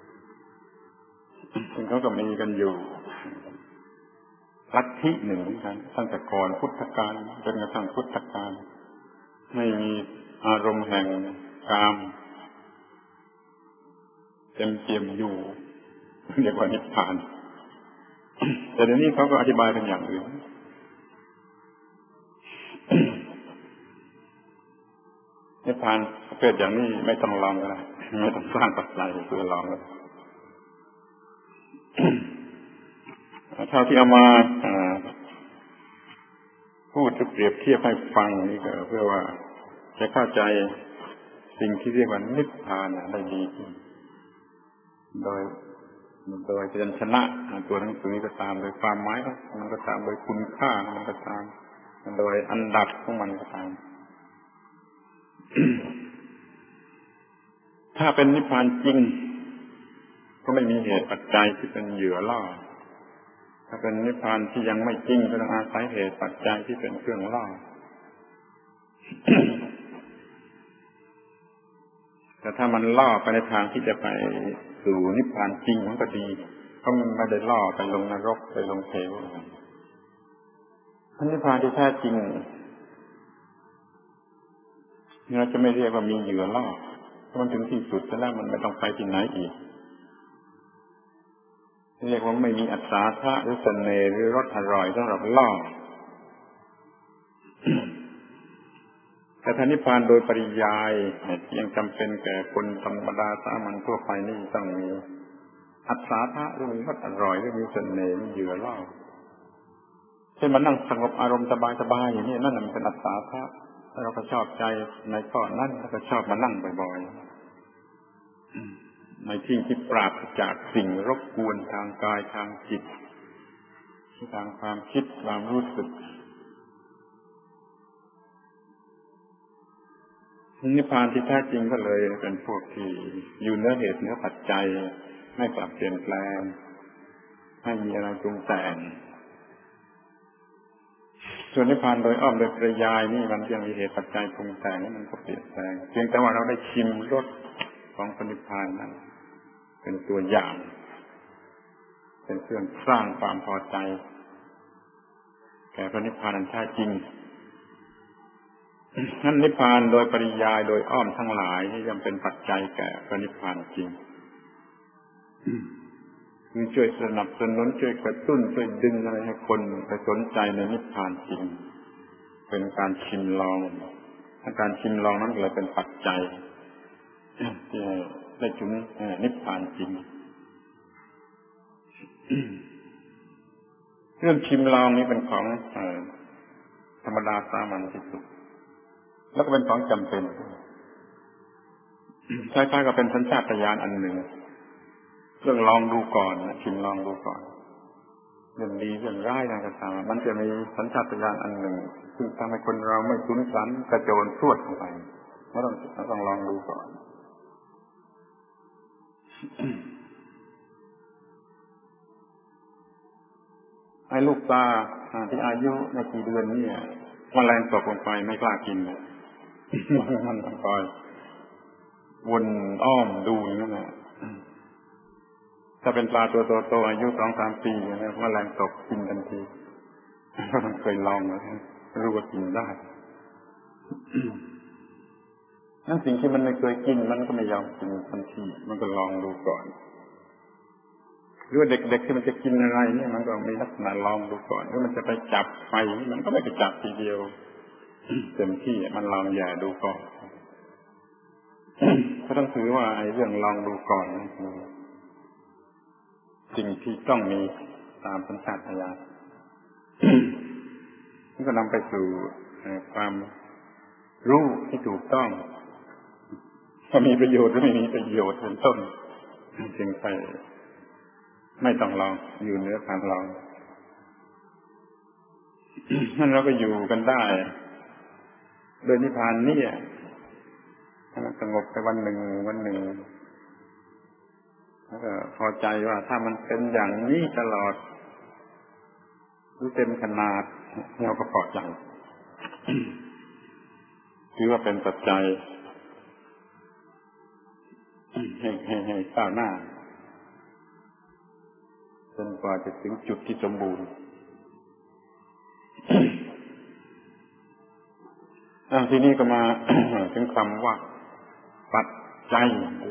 ซึ่งเขาก็มีกันอยู่ลัทธิหนึ่งกันตั้งแต่ก่อนพุทธกาลจนกระทั่งพุทธกาลไม่มีอารมณ์แห่งกามเต็มเปี่ยมอยู่เรียกว่านิพพานแต่เดี๋ยวนี้เขาก็อธิบายเป็นอย่างอื่นนิพพานประเภทอย่างนี้ไม่ต้องลองก็ได้ไม่ต้องสร้างปัจจัยเพื่อลองเลยเท่าที่เอามาพูดเปรียบเทียบให้ฟังนี่ก็เพื่อว่าจะเข้าใจสิ่งที่เรียกว่านิพพานได้ดีขึ้นโดยพยัญชนะตัวหนังสือก็ตามโดยความหมายมันก็ตามโดยคุณค่ามันก็ตามโดยอันดับของมันก็ตาม ถ้าเป็นนิพพานจริงก็ไม่มีเหตุปัจจัยที่เป็นเหยื่อล่อถ้าเป็นนิพพานที่ยังไม่จริงก็ต้องอาศัยเหตุปัจจัยที่เป็นเครื่องล่อ แต่ถ้ามันล่อไปในทางที่จะไปสู่นิพพานจริงมันก็ดีเพราะมันไม่ได้ล่อไปลงนรกไปลงเหวนิพพานที่แท้จริงเราจะไม่เรียกว่ามีเหยื่อล่อเพราะมันถึงที่สุดแล้วมันไม่ต้องไปที่ไหนอีกเรียกว่าไม่มีอัศทะหรือเสน่ห์หรือรสอร่อยสำหรับล่อ แต่ถ้านิพพานโดยปริยายยังจำเป็นแก่คนธรรมดาสามัญทั่วไปนี่ต้องมีอัศทะหรือมีรสอร่อยหรือมีเสน่ห์มีเหยื่อล่อเช่นมานั่งสงบอารมณ์สบายๆอย่างนี้นั่นมันเป็นอัศทะแล้วเราก็ชอบใจในข้อนั้นแล้วก็ชอบมานั่งบ่อยๆในที่ที่ปราศจากสิ่งรบกวนทางกายทางจิตทางความคิดความรู้สึกนิพพานที่แท้จริงก็เลยเป็นพวกที่อยู่เหนือเหตุเหนือปัจจัยไม่ปรับเปลี่ยนแปลงไม่มีอะไรปรุงแต่งส่วนนิพพานโดยอ้อมโดยปริยายนี่มันยังมีเหตุปัจจัยปรุงแต่งมันก็เปลี่ยนแปลงเพียงแต่ว่าเราได้ชิมรสของนิพพานนั้นเป็นตัวอย่างเป็นเครื่องสร้างความพอใจแก่พระนิพพานอันแท้จริงนั้นนิพพานโดยปริยายโดยอ้อมทั้งหลายนี่ยังเป็นปัจจัยแก่พระนิพพานจริงคือช่วยสนับสนุนช่วยกระตุ้นช่วยดึงอะไรให้คนไปสนใจในนิพพานจริงเป็นการชิมลองการชิมลองนั้นเลยเป็นปัจจัยที่ได้ถึงนิพพานจริงเรื่องชิมลางนี้เป็นของธรรมดาสามัญที่สุดแล้วก็เป็นของจำเป็นคล้ายๆกับเป็นสัญชาตญาณอันหนึ่งเรื่องลองดูก่อนชิมลองดูก่อนเรื่องดีเรื่องร้ายอะไรก็ตามมันจะมีสัญชาตญาณอันหนึ่งซึ่งทำให้คนเราไม่สุนทรกระโจนพรวดลงไปเราต้องลองดูก่อนไอ้ลูกปลาที่อายุไม่กี่เดือนนี่แมลงตกลงไปไม่กล้ากินเลยมันต้องคอยวนอ้อมดูอย่างนั้นแหละถ้าเป็นปลาตัวโตๆอายุ 2-3 ปีเนี่ยแมลงตกกินทันทีมันเคยลองแล้วรู้ว่ากินได้นั่นสิ่งที่มันไม่เคยกินมันก็ไม่ยอมกินทันทีมันก็ลองดูก่อนหรือว่าเด็กๆที่มันจะกินอะไรเนี่ยมันก็มีลักษณะลองดูก่อนหรือมันจะไปจับไปมันก็ไม่ไปจับทีเดียวเต็มที่มันลองแย่ดูก่อนก็ต้องถือว่าไอ้เรื่องลองดูก่อนสิ่งที่ต้องมีตามสัญชาตญาณมันก็นำไปสู่ความรู้ที่ถูกต้องว่ามีประโยชน์หรือไม่มีประโยชน์เป็นต้นจึงไปไม่ต้องลองอยู่เหนือการลองนั่นเราก็อยู่กันได้โดยนิพพานนี่มันสงบไปวันหนึ่งแล้วก็พอใจว่าถ้ามันเป็นอย่างนี้ตลอดหรือเต็มขนาดเราก็พอใจถือว่าเป็นปัจจัยให้ก้าวหน้าจนกว่าจะถึงจุดที่สมบูรณ์ทีนี้ก็มาถึงคำว่าปัจจัย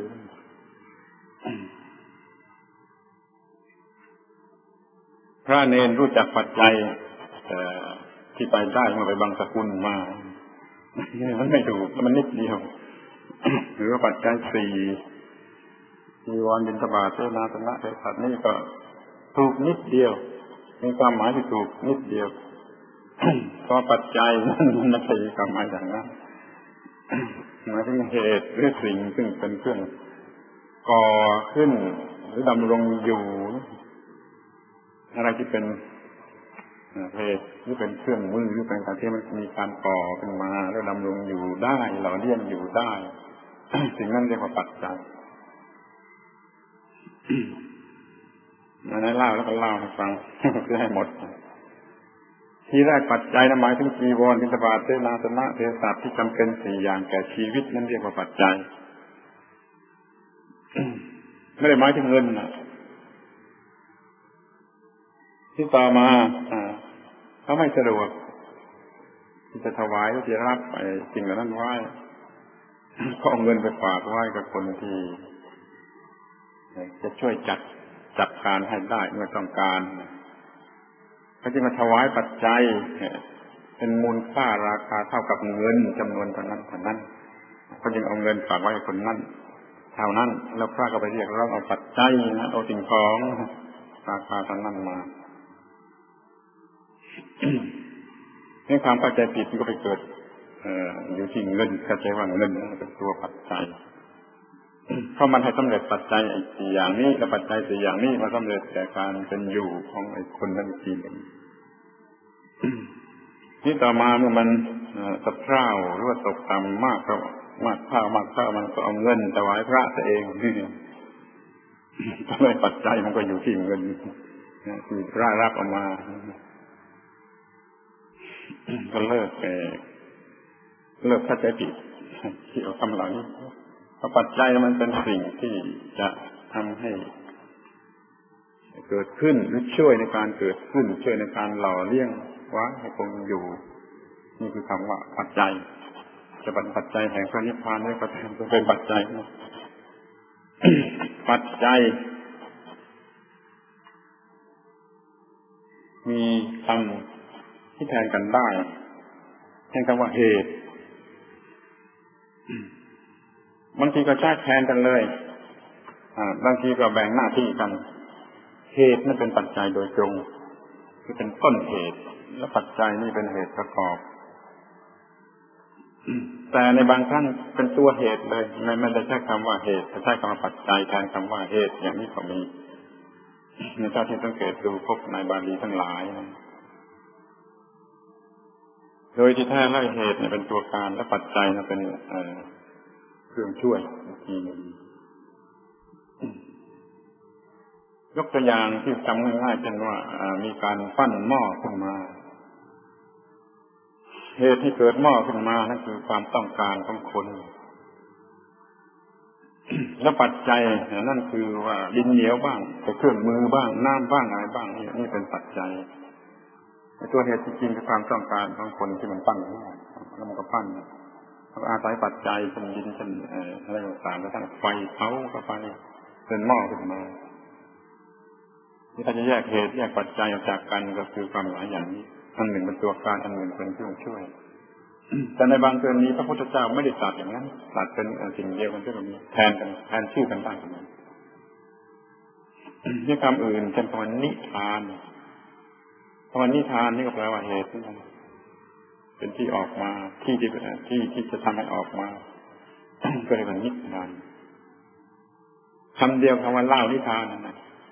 พระเนรรู้จักปัจจัยที่ไปได้มาไปบางสกุลมามันไม่ถูกมันนิดเดียวหรือว่าปัจจัย4จีวรบิณฑบาตเสนาสนะเภสัชนี่ก็ถูกนิดเดียวมีความหมายที่ถูกนิดเดียวเพราะปัจจัยนั้นมันไม่ใช่ความหมายอย่างนั้นหมายถึงเหตุหรือสิ่งซึ่งเป็นเครื่องก่อขึ้นหรือดำรงอยู่อะไรที่เป็นเหตุหรือเป็นเครื่องมือหรือเป็นการที่มันมีการก่อขึ้นมาแล้วดำรงอยู่ได้หล่อเลี้ยงอยู่ได้สิ่งนั้นเรียกว่าปัจจัยเล่าแล้วก็เล่าให้ฟังเพื่อให้หมดที่แรกปัจจัยหมายถึงจีวรบิณฑบาตเสนาสนะเภสัชที่จำเป็น4อย่างแก่ชีวิตนั่นเรียกว่าปัจจัยไม่ได้หมายถึงเงินที่ต่อมาเขาไม่สะดวกที่จะถวายหรือจะรับไปสิ่งเหล่านั้นไว้เขาเอาเงินไปฝากไว้กับคนที่จะช่วยจัดการให้ได้เมื่อต้องการเขาจะมาถวายปัจจัยเป็นมูลค่าราคาเท่ากับเงินจำนวนเท่านั้นเขาจึงเอาเงินฝากไว้ให้คนนั้นเท่านั้นแล้วพระก็ไปเรียกร้องเอาปัจจัยเอาสิ่งของราคาเท่านั้นมาในความเข้าใจผิดมันก็ไปเกิดอยู่ที่เงินเข้าใจว่าเงินเป็นตัวปัจจัยเพราะมันให้สำเร็จปัจจัยไอ้4อย่างนี้และปัจจัย4อย่างนี้มาสำเร็จแก่การเป็นอยู่ของไอ้คนนั้นทีนึงที่ต่อมาเมื่อมันสะเพร่าหรือว่าตกต่ำมากข้าวมันก็เอาเงินถวายพระซะเองทำให้ปัจจัยมันก็อยู่ที่เงินที่พระรับออกมาก็เลิกเข้าใจผิดที่เอาคำเหล่านี้เพราะปัจจัยมันเป็นสิ่งที่จะทำให้เกิดขึ้นหรือช่วยในการเกิดขึ้นช่วยในการหล่อเลี้ยงไว้ให้คงอยู่นี่คือคำว่าปัจจัยจะเป็นปัจจัยแห่งพระนิพพานนี่ก็เป็นปัจจัยปัจจัยมีคำที่แทนกันได้แทนคำว่าเหตุบางทีก็ใช้แทนกันเลยบางทีก็แบ่งหน้าที่กันเหเหตุนั่นเป็นปัจจัยโดยตรงคือเป็นต้นเหตุและปัจจัยนี่เป็นเหตุประกอบแต่ในบางครั้งเป็นตัวเหตุเลยไม่ได้ใช้คำว่าเหตุแต่ใช้คำว่าปัจจัยแทนคำว่าเหตุอย่างนี้ก็มีในเจ้าที่สังเกตดูพบในบาลีทั้งหลายโดยที่แท้แล้วเหตุเนี่ยเป็นตัวการและปัจจัยเนี่ยเป็นเครื่องช่วยทีนึงยกตัวอย่างที่จำง่ายๆเช่นว่ามีการปั้นหม้อขึ้นมาเหตุที่เกิดหม้อขึ้นมานั่นคือความต้องการของคนและปัจจัยนั่นคือว่าดินเหนียวบ้างเครื่องมือบ้างน้ำบ้างอะไรบ้างนี่เป็นปัจจัยตัวเหตุจริงๆคือความต้องการของคนที่มันปั้นขึ้นมาแล้วมันก็ปั้นอาศัยปัจจัยเช่นดินเช่นอะไรต่างๆแล้วทั้งไฟเผาก็ไปเป็นหม้อขึ้นมาที่ถ้าจะแยกเหตุแยกปัจจัยออกจากกันก็คือความหมายอย่างนี้อันหนึ่งเป็นตัวการอันหนึ่งเป็นเครื่องช่วยแต่ในบางกรณีพระพุทธเจ้าไม่ได้ตรัสอย่างนั้นตรัสเป็นสิ่งเดียวกันที่เรามีแทนกันแทนชื่อกันได้กันที่คำอื่นเช่นคำว่านิทานคำว่านิทานนี่ก็แปลว่าเหตุเป็นที่ออกมาที่จะทำให้ออกมาก็เรียกว่านิทานคำเดียวคำว่าเล่านิทานนะ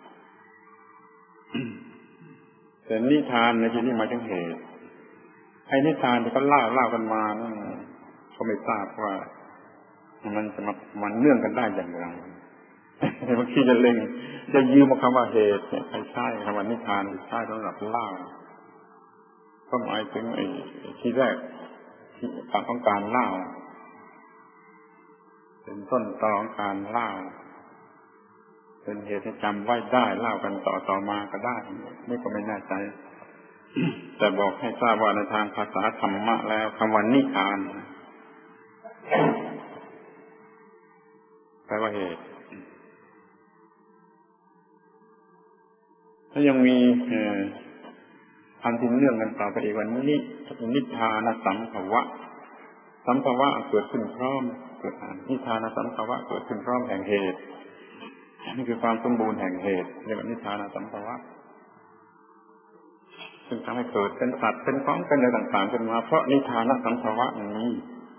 แต่นิทานในที่นี้มาจากเหตุไอ้นิทานที่เขาเล่ากันมานั่นก็ไม่ทราบว่ามันจะมันเนื่องกันได้อย่างไรบางทีจะยืมคำว่าเหตุเนี่ยใช่คำว่านิทานใช่สำหรับเล่าก็หมายถึงไอ้ที่แรกที่ของการเล่าเป็นต้นตอของการเล่าเป็นเหตุให้จำไว้ได้เล่ากันต่อมาก็ได้นี่ก็ไม่แน่ใจแต่บอกให้ทราบว่าในทางภาษาธรรมะแล้วคำว่านิทานแปลว่าเหตุแล้วยังมีอันที่เนื่องกันต่อไปอีกวันนี้นิทานสัมภวะสัมภวะเกิดขึ้นพร้อมเกิดนิทานสัมภวะเกิดขึ้นพร้อมแห่งเหตุนี่คือความสมบูรณ์แห่งเหตุเรียกว่านิทานสัมภวะซึ่งทำให้เกิดเป็นสัตว์เป็นของเป็นอะไรต่างๆขึ้นมาเพราะนิทานสัมภวะนี้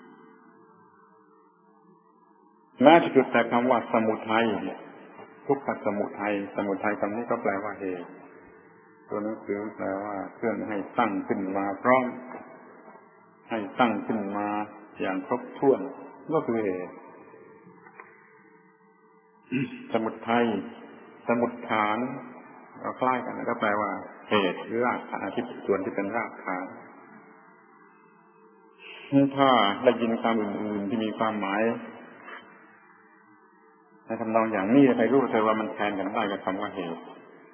แม้จะเกิดแต่คำว่าสมุทัยทุกขสมุทัยสมุทัยคำนี้ก็แปลว่าเหตุตัวหนังสือแปลว่าเครื่องให้ตั้งขึ้นมาพร้อมให้ตั้งขึ้นมาอย่างครบถ้วนก็คือเหตุสมุทัยสมุฏฐานก็คล้ายกันก็แปลว่าเหตุหรือรากฐานที่ส่วนที่เป็นรากฐานถ้าได้ยินคำอื่นๆที่มีความหมายในทำนองอย่างนี้ใครรู้เลยว่ามันแทนกันได้กับคำว่าเหตุ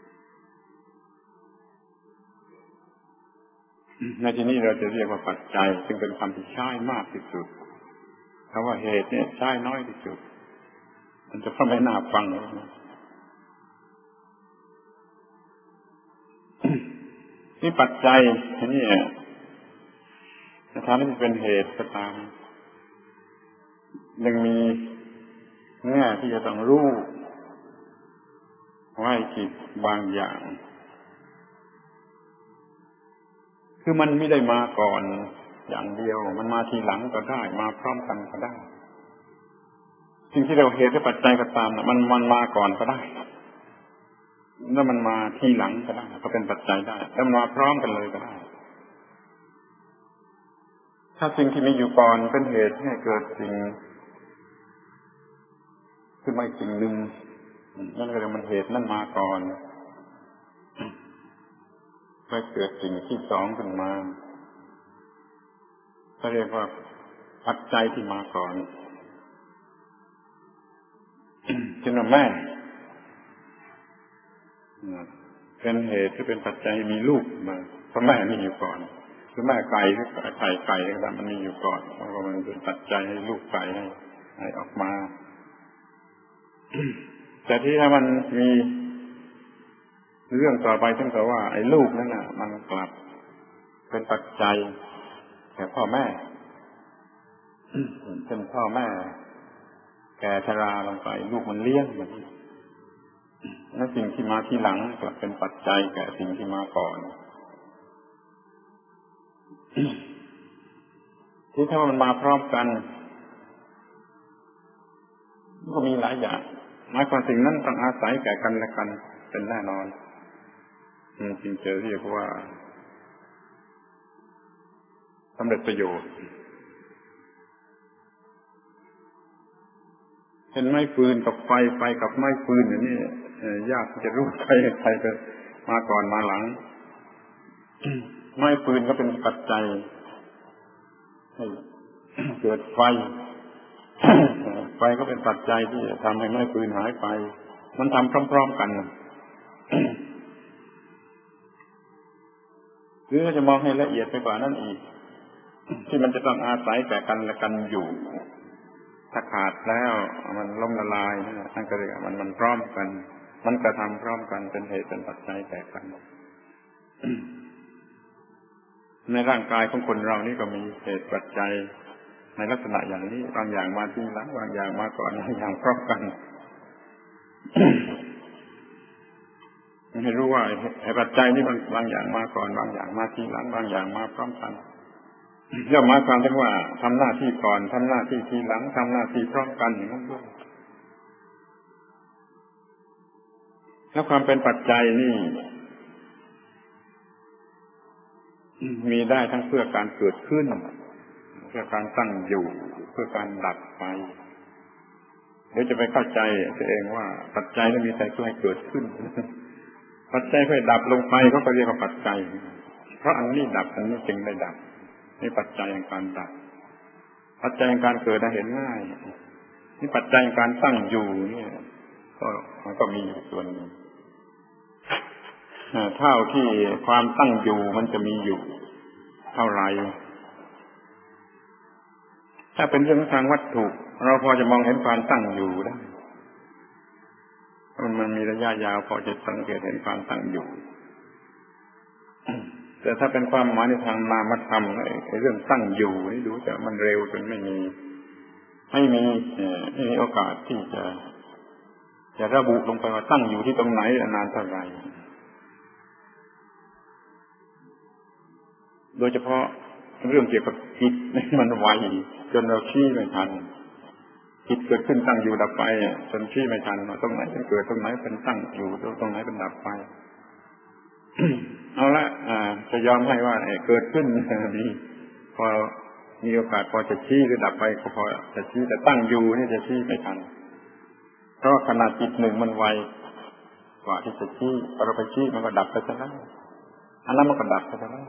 ในที่นี้เราจะเรียกว่าปัจจัยซึ่งเป็นคำที่ใช้มากที่สุดคำว่าเหตุเนี่ยใช้น้อยที่สุดมันจะไม่น่าฟังเลยนี่ปัจจัยนี่จะทำให้มันเป็นเหตุก็ตามยังมีแง่ที่จะต้องรู้ไว้จิตบางอย่างคือมันไม่ได้มาก่อนอย่างเดียวมันมาทีหลังก็ได้มาพร้อมกันก็ได้สิ่งที่เราเหตุและปัจจัยก็ตามมันมาก่อนก็ได้แล้วมันมาทีหลังก็ได้ก็เป็นปัจจัยได้แล้วมาพร้อมกันเลยก็ได้ถ้าสิ่งที่มีอยู่ก่อนเป็นเหตุให้เกิดสิ่งขึ้นมาอีกสิ่งหนึ่งนั่นก็เรียกมันเหตุนั่นมาก่อนไม่เกิดสิ่งที่สองขึ้นมาเขาเรียกว่าปัจจัยที่มาก่อนเช่นว่าแม่เป็นเหตุที่เป็นปัจจัยมีลูกมาเพราะแม่มีอยู่ก่อนคือแม่ไก่หรือไก่ก็มันมีอยู่ก่อนเพราะว่ามันเป็นปัจจัยให้ลูกไก่ให้ออกมาแต่ที่ถ้ามันมีเรื่องต่อไปซึ่งแต่ว่าไอ้ลูกนั่นน่ะมันกลับเป็นปัจจัยแก่พ่อแม่เป็นพ่อแม่แก่ชราลงไปลูกมันเลี้ยงมันและสิ่งที่มาทีหลังก็เป็นปัจจัยแก่สิ่งที่มาก่อนที่ถ้ามันมาพร้อมกันก็มีหลายอย่างหมายความสิ่งนั้นต้องอาศัยแก่กันและกันเป็นแน่นอนจึงจะเรียกว่าสำเร็จประโยชน์เห็นไม้ฟืนกับไฟไฟกับไม้ฟืนอย่างนี้ยากจะรู้ใครจะมาก่อนมาหลังไม้ฟืนก็เป็นปัจจัยให้เกิดไฟไฟก็เป็นปัจจัยที่ทำให้ไม้ฟืนหายไปมันทำพร้อมๆกันหรือจะมองให้ละเอียดไปกว่านั้นอีกที่มันจะต้องอาศัยแก่กันและกันอยู่ถ้าขาดแล้วมันล้มละลายนั่นก็เรียกมันพร้อมกันมันกระทำพร้อมกันเป็นเหตุเป็นปัจจัยแก่กันในร่างกายของคนเรานี่ก็มีเหตุปัจจัยในลักษณะอย่างนี้บางอย่างมาทีหลังบางอย่างมาก่อนบางอย่างพร้อมกันให้รู้ว่าไอ้ปัจจัยนี่มันบางอย่างมาก่อนบางอย่างมาทีหลังบางอย่างมาพร้อมกันย่อมหมายความถึงว่าทำหน้าที่ก่อนทำหน้าที่ทีหลังทำหน้าที่พร้อมกันอย่างนั้นด้วยแล้วความเป็นปัจจัยนี่มีได้ทั้งเพื่อการเกิดขึ้นเพื่อการตั้งอยู่เพื่อการดับไปเดี๋ยวจะไปเข้าใจตัวเองว่าปัจจัยนั้นมีแต่เพื่อให้เกิดขึ้นปัจจัยเพื่อดับลงไปเขาก็เรียกว่าปัจจัยเพราะอันนี้ดับอันนี้จึงได้ดับนี่ปัจจัยแห่งการดับปัจจัยแห่งการเกิดเห็นง่ายนี่ปัจจัยแห่งการตั้งอยู่นี่มันก็มีอยู่ส่วนนึงเท่าที่ความตั้งอยู่มันจะมีอยู่เท่าไรถ้าเป็นเรื่องทางวัตถุเราพอจะมองเห็นความตั้งอยู่ได้มันมีระยะยาวพอจะสังเกตเห็นความตั้งอยู่แต่ถ้าเป็นความหมายในทางนามธรรมไอ้เรื่องตั้งอยู่นี่ดูจะมันเร็วจนไม่มีโอกาสที่จะระบุลงไปว่าตั้งอยู่ที่ตรงไหนนานเท่าไหร่โดยเฉพาะเรื่องเกี่ยวกับจิตมันไวจนเราชี้ไม่ทันจิตเกิดขึ้นตั้งอยู่ดับไปจนชี้ไม่ทันตรงไหนเป็นเกิดตรงไหนเป็นตั้งอยู่ตรงไหนเป็นดับไป เอาละจะยอมให้ว่าเกิดขึ้นดีพอมีโอกาสพอจะชี้หรือดับไปก็พอจะชี้แต่ตั้งอยู่นี่จะชี้ไม่ทันเพราะขนาดจิตหนึ่งมันไวกว่าที่จะชี้พอเราไปชี้มันก็ดับไปซะแล้วอันนั้นมันก็ดับไปซะแล้ว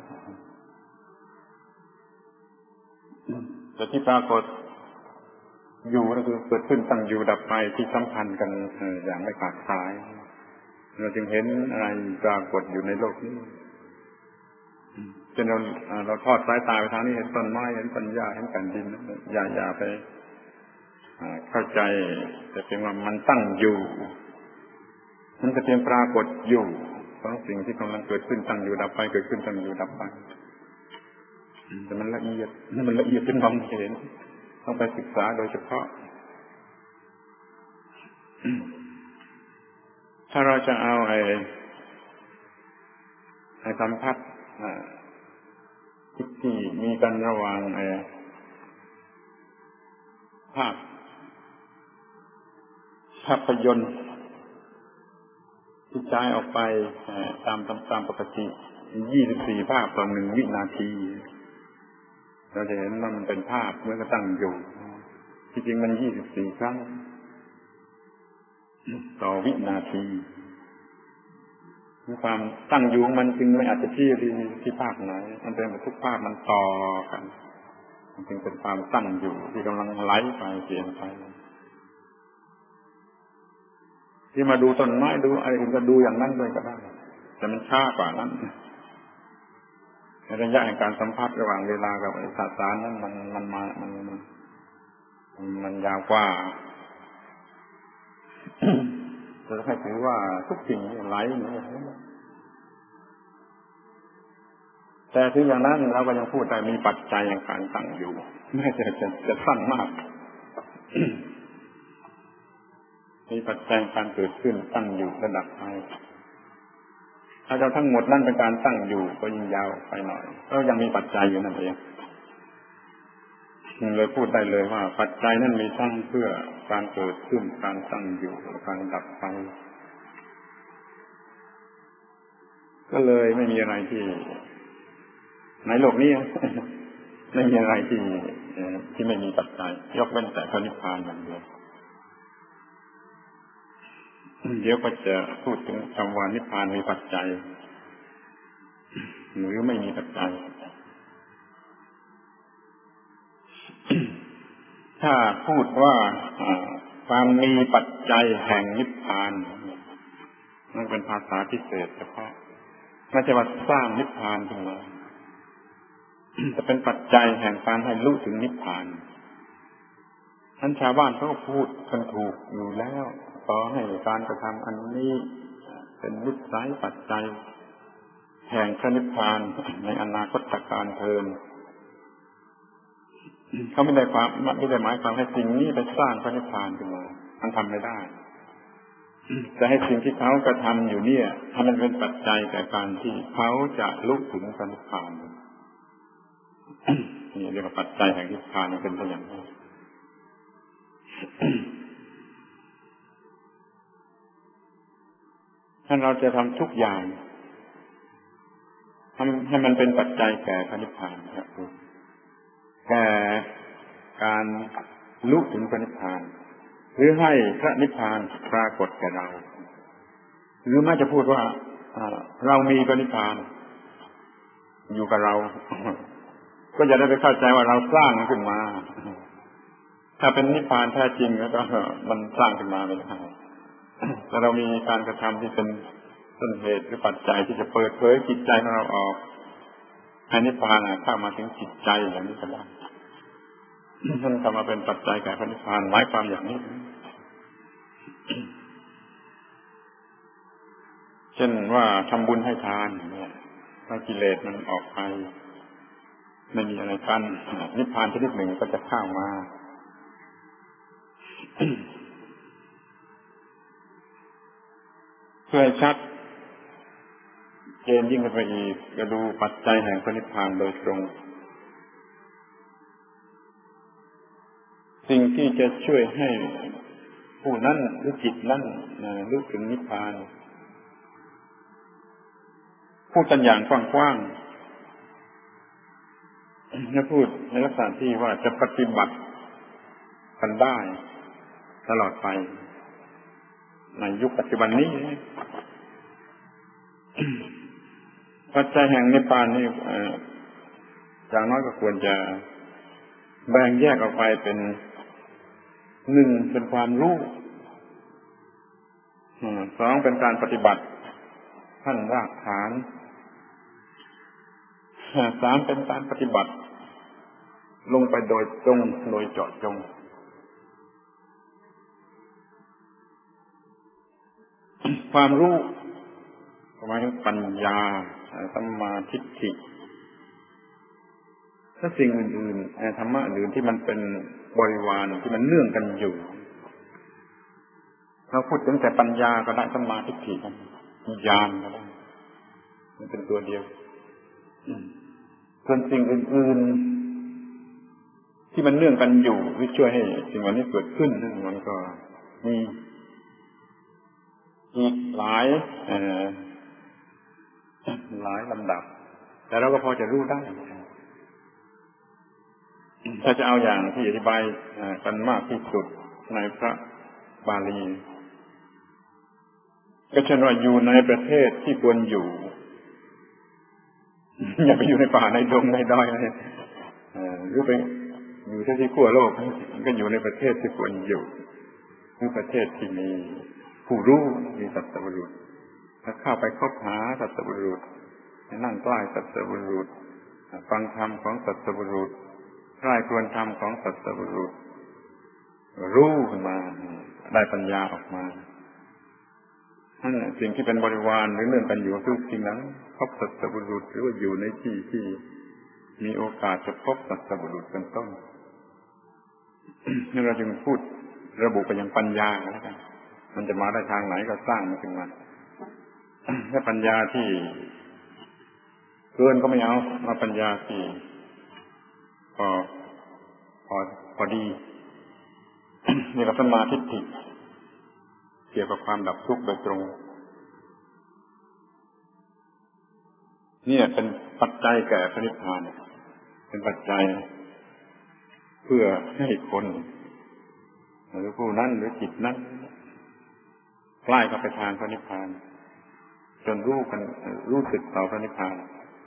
แต่ที่ปรากฏอยู่ก็คือเกิดขึ้นตั้งอยู่ดับไปที่สัมพันธ์กันอย่างไม่ขาดสายเราจึงเห็นอะไรปรากฏอยู่ในโลกนี้จนเราทอดสายตาไปทางนี้เห็นต้นไม้เห็นต้นหญ้าเห็นแผ่นดินอย่าไปเข้าใจแต่เพียงว่ามันตั้งอยู่มันก็เพียงปรากฏอยู่ของสิ่งที่กำลังเกิดขึ้นตั้งอยู่ดับไปเกิดขึ้นตั้งอยู่ดับไปแต่มันละเอียดจนมองเห็นต้องไปศึกษาโดยเฉพาะถ้าเราจะเอาไอ้สัมผัสที่มีกันระหว่างภาพยนตร์ที่ฉายออกไปตามปกติ24ภาพต่อ1วินาทีเราจะเห็นว่ามันเป็นภาพเมื่อก็ตั้งอยู่ที่จริงมัน24ครั้งต่อวินาทีความตั้งอยู่มันจึงไม่อาจจะชี้ที่ภาพไหนมันเป็นแบบทุกภาพมันต่อกันมันจึงเป็นความตั้งอยู่ที่กำลังไหลไปเปลี่ยนไปที่มาดูต้นไม้ดูอะไรอื่นก็ดูอย่างนั้นด้วยก็ได้แต่มันช้ากว่านั้นในระยะแห่งการสัมผัสระหว่างเวลากับสสารนั้นมันยาวกว่าจะให้ถือว่าทุกสิ่งไหลเหมือนกันแต่ถึงอย่างนั้นเราก็ยังพูดได้มีปัจจัยแห่งการตั้งอยู่แม้จะสั้นมากมีปัจจัยการเกิดขึ้นตั้งอยู่ระดับไปถ้าเราทั้งหมดนั่นเป็นการตั้งอยู่ก็ยิ่งยาวไปหน่อยก็ยังมีปัจจัยอยู่นั่นเองเลยพูดได้เลยว่าปัจจัยนั้นมีทั้งเพื่อการเกิดขึ้นการตั้งอยู่การดับไปก็เลยไม่มีอะไรที่ในโลกนี้ไม่มีอะไรที่ไม่มีปัจจัยยกเว้นแต่พระนิพพานอย่างเดียวเดี๋ยวก็จะพูดถึงคำว่านิพพานมีปัจจัยหรือไม่มีปัจจัยถ้าพูดว่าความมีปัจจัยแห่งนิพพานนั่นเป็นภาษาพิเศษเฉพาะไม่ใช่ว่าสร้างนิพพานขึ้นมาจะเป็นปัจจัยแห่งการให้รู้ถึงนิพพานท่านชาวบ้านเขาก็พูดกันถูกอยู่แล้วขอให้การกระทำอันนี้เป็นวิสัยปัจจัยแห่งพระนิพพานในอนาคตการเทินเขาไม่ได้หมายความให้สิ่งนี้ไปสร้างพระนิพพานขึ้นมามันทำไม่ได้จะให้สิ่งที่เขากระทำอยู่เนี่ยให้มันเป็นปัจจัยแก่การที่เขาจะลุกถึงพระนิพพานนี่เรียกว่าปัจจัยแห่งนิพพานมันเป็นตัวอย่างนี้ถ้าเราจะทำทุกอย่างให้มันเป็นปัจจัยแก่พระนิพพานครับแก่การลุถึงพระนิพพานหรือให้พระนิพพานปรากฏแก่เราหรือแม้จะพูดว่าเรามีพระนิพพานอยู่กับเราก็อย่าได้ไปเข้าใจว่าเราสร้างมันขึ้นมาถ้าเป็นนิพพานแท้จริงแล้วก็มันสร้างขึ้นมาไม่ได้แต่เรามีการกระทำที่เป็นต้นเหตุหรือปัจจัยที่จะเปิดเผยจิตใจของเราออกให้นิพพานเข้ามาถึงจิตใจอย่างนี้ก็ได้ท่านทำมาเป็นปัจจัยแก่พระนิพพานหมายความอย่างนี้เช่นว่าทำบุญให้ทานเนี่ยถ้ากิเลสมันออกไปไม่มีอะไรกันนิพพานชนิดหนึ่งก็จะเข้ามาเพื่อให้ชัดเจนยิ่งขึ้นไปอีกก็ดูปัจจัยแห่งพระนิพพานโดยตรงสิ่งที่จะช่วยให้ผู้นั้นหรือจิตนั้นรู้ถึงนิพพานพูดกันอย่างกว้างๆจะพูดในลักษณะที่ว่าจะปฏิบัติกันได้ตลอดไปในยุคปัจจุบันนี้ปัจจัยแห่งนิพพานนี่อย่างน้อยก็ควรจะแบ่งแยกออกไปเป็นหนึ่งเป็นความรู้สองเป็นการปฏิบัติขั้นรากฐานสามเป็นการปฏิบัติลงไปโดยตรงโดยเจาะจงความรู้หมายถึงปัญญาสัมมาทิฏฐิถ้าสิ่งอื่นๆธรรมะอื่นที่มันเป็นบริวารที่มันเนื่องกันอยู่เราพูดถึงแต่ปัญญาก็ได้สัมมาทิฏฐิญาณก็ได้มันเป็นตัวเดียวส่วนสิ่งอื่นๆที่มันเนื่องกันอยู่ที่ช่วยให้สิ่งเหล่านี้เกิดขึ้นนั่นมันก็มีอีกหลายลำดับแต่เราก็พอจะรู้ได้ถ้าจะเอาอย่างที่อธิบายกันมากที่สุดในพระบาลีก็เช่นว่าอยู่ในประเทศที่ควรอยู่อย่าไปอยู่ในป่าในดงในดอยอะไรหรือไปอยู่ที่ขั้วโลกก็อยู่ในประเทศที่ควรอยู่คือประเทศที่มีผู้รู้มีสัตบุรุษถ้าเข้าไปคบหาสัตบุรุษนั่งใกล้สัตบุรุษฟังธรรมของสัตบุรุษใคร่ครวญธรรมของสัตบุรุษรู้ขึ้นมาได้ปัญญาออกมานั่นสิ่งที่เป็นบริวารหรือเรื่องกันอยู่คือสิ่งนั้นพบสัตบุรุษหรือว่าอยู่ในที่ที่มีโอกาสจะพบสัตบุรุษเป็นต้นนี่เราจึงพูดระบุไปยังปัญญาแล้วกันมันจะมาได้ทางไหนก็สร้างมันขึ้นมาถ้าปัญญาที่เกินก็ไม่เอามาปัญญาที่พอดีนี่ก็สัมมาทิฏฐิเกี่ยวกับความดับทุกข์โดยตรงนี่เป็นปัจจัยแก่พระนิพพานเป็นปัจจัยเพื่อให้คนหรือผู้นั้นหรือจิตนั้นใกล้เข้าไปทางพระนิพพานจนรู้สึกต่อพระนิพพาน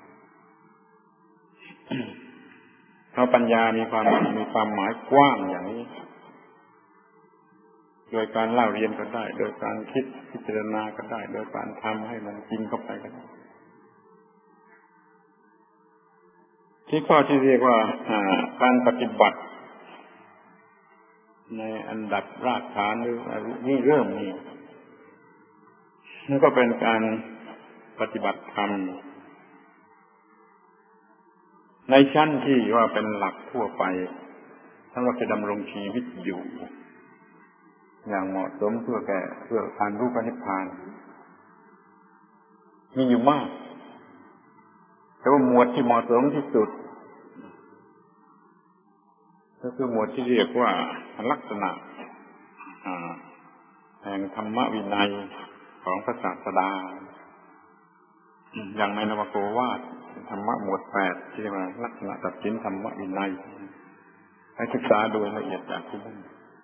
เพราะปัญญามีความหมายกว้างอย่างนี้โดยการเล่าเรียนก็ได้โดยการคิดพิจารณาก็ได้โดยการทำให้มันจริงเข้าไปก็ได้ที่ข้อที่เรียกว่าการปฏิบัติในอันดับรากฐานหรือนี่เริ่มนี่นั่นก็เป็นการปฏิบัติธรรมในชั้นที่ว่าเป็นหลักทั่วไปสำหรับจะดำรงชีวิตอยู่อย่างเหมาะสมเพื่อการรู้พระนิพพานมีอยู่มากแต่ว่าหมวดที่เหมาะสมที่สุดก็คือหมวดที่เรียกว่าลักษณะแห่งธรรมวินัยของพระศาสดาอย่างในนวโกวาทธรรมะหมวด8ที่เรียกว่าลักษณะตัดสินธรรมวินัยให้ศึกษาโดยละเอียดจากที่นั่น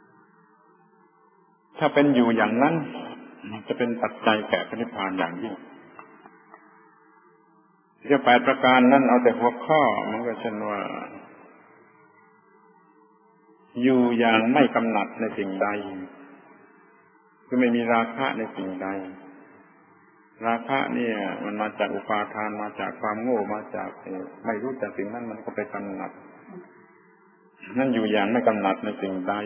ถ้าเป็นอยู่อย่างนั้นจะเป็นปัจจัยแก่พระนิพพานอย่างยิ่งจะ8ประการนั้นเอาแต่หัวข้อมันก็เช่นว่าอยู่อย่างไม่กำหนัดในสิ่งใดคือไม่มีราคะในสิ่งใดราคะเนี่ยมันมาจากอุปาทานมาจากความโง่มาจากไม่รู้จักสิ่งนั้นมันก็ไปกำหนัดนั่นอยู่อย่างไม่กำหนัดในสิ่งใด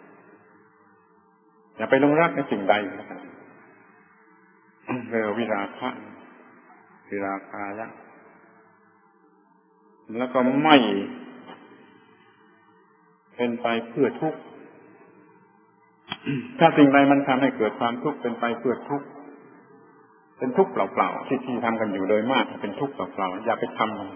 อย่าไปหลงรักในสิ่งใดเรียกวิราคะวิราคายะแล้วก็ไม่เป็นไปเพื่อทุกข์ถ้าสิ่งใดมันทำให้เกิดความทุกข์เป็นไปเพื่อทุกข์เป็นทุกข์เปล่าๆที่ทำกันอยู่โดยมากเป็นทุกข์เปล่าๆอย่าไปทำมัน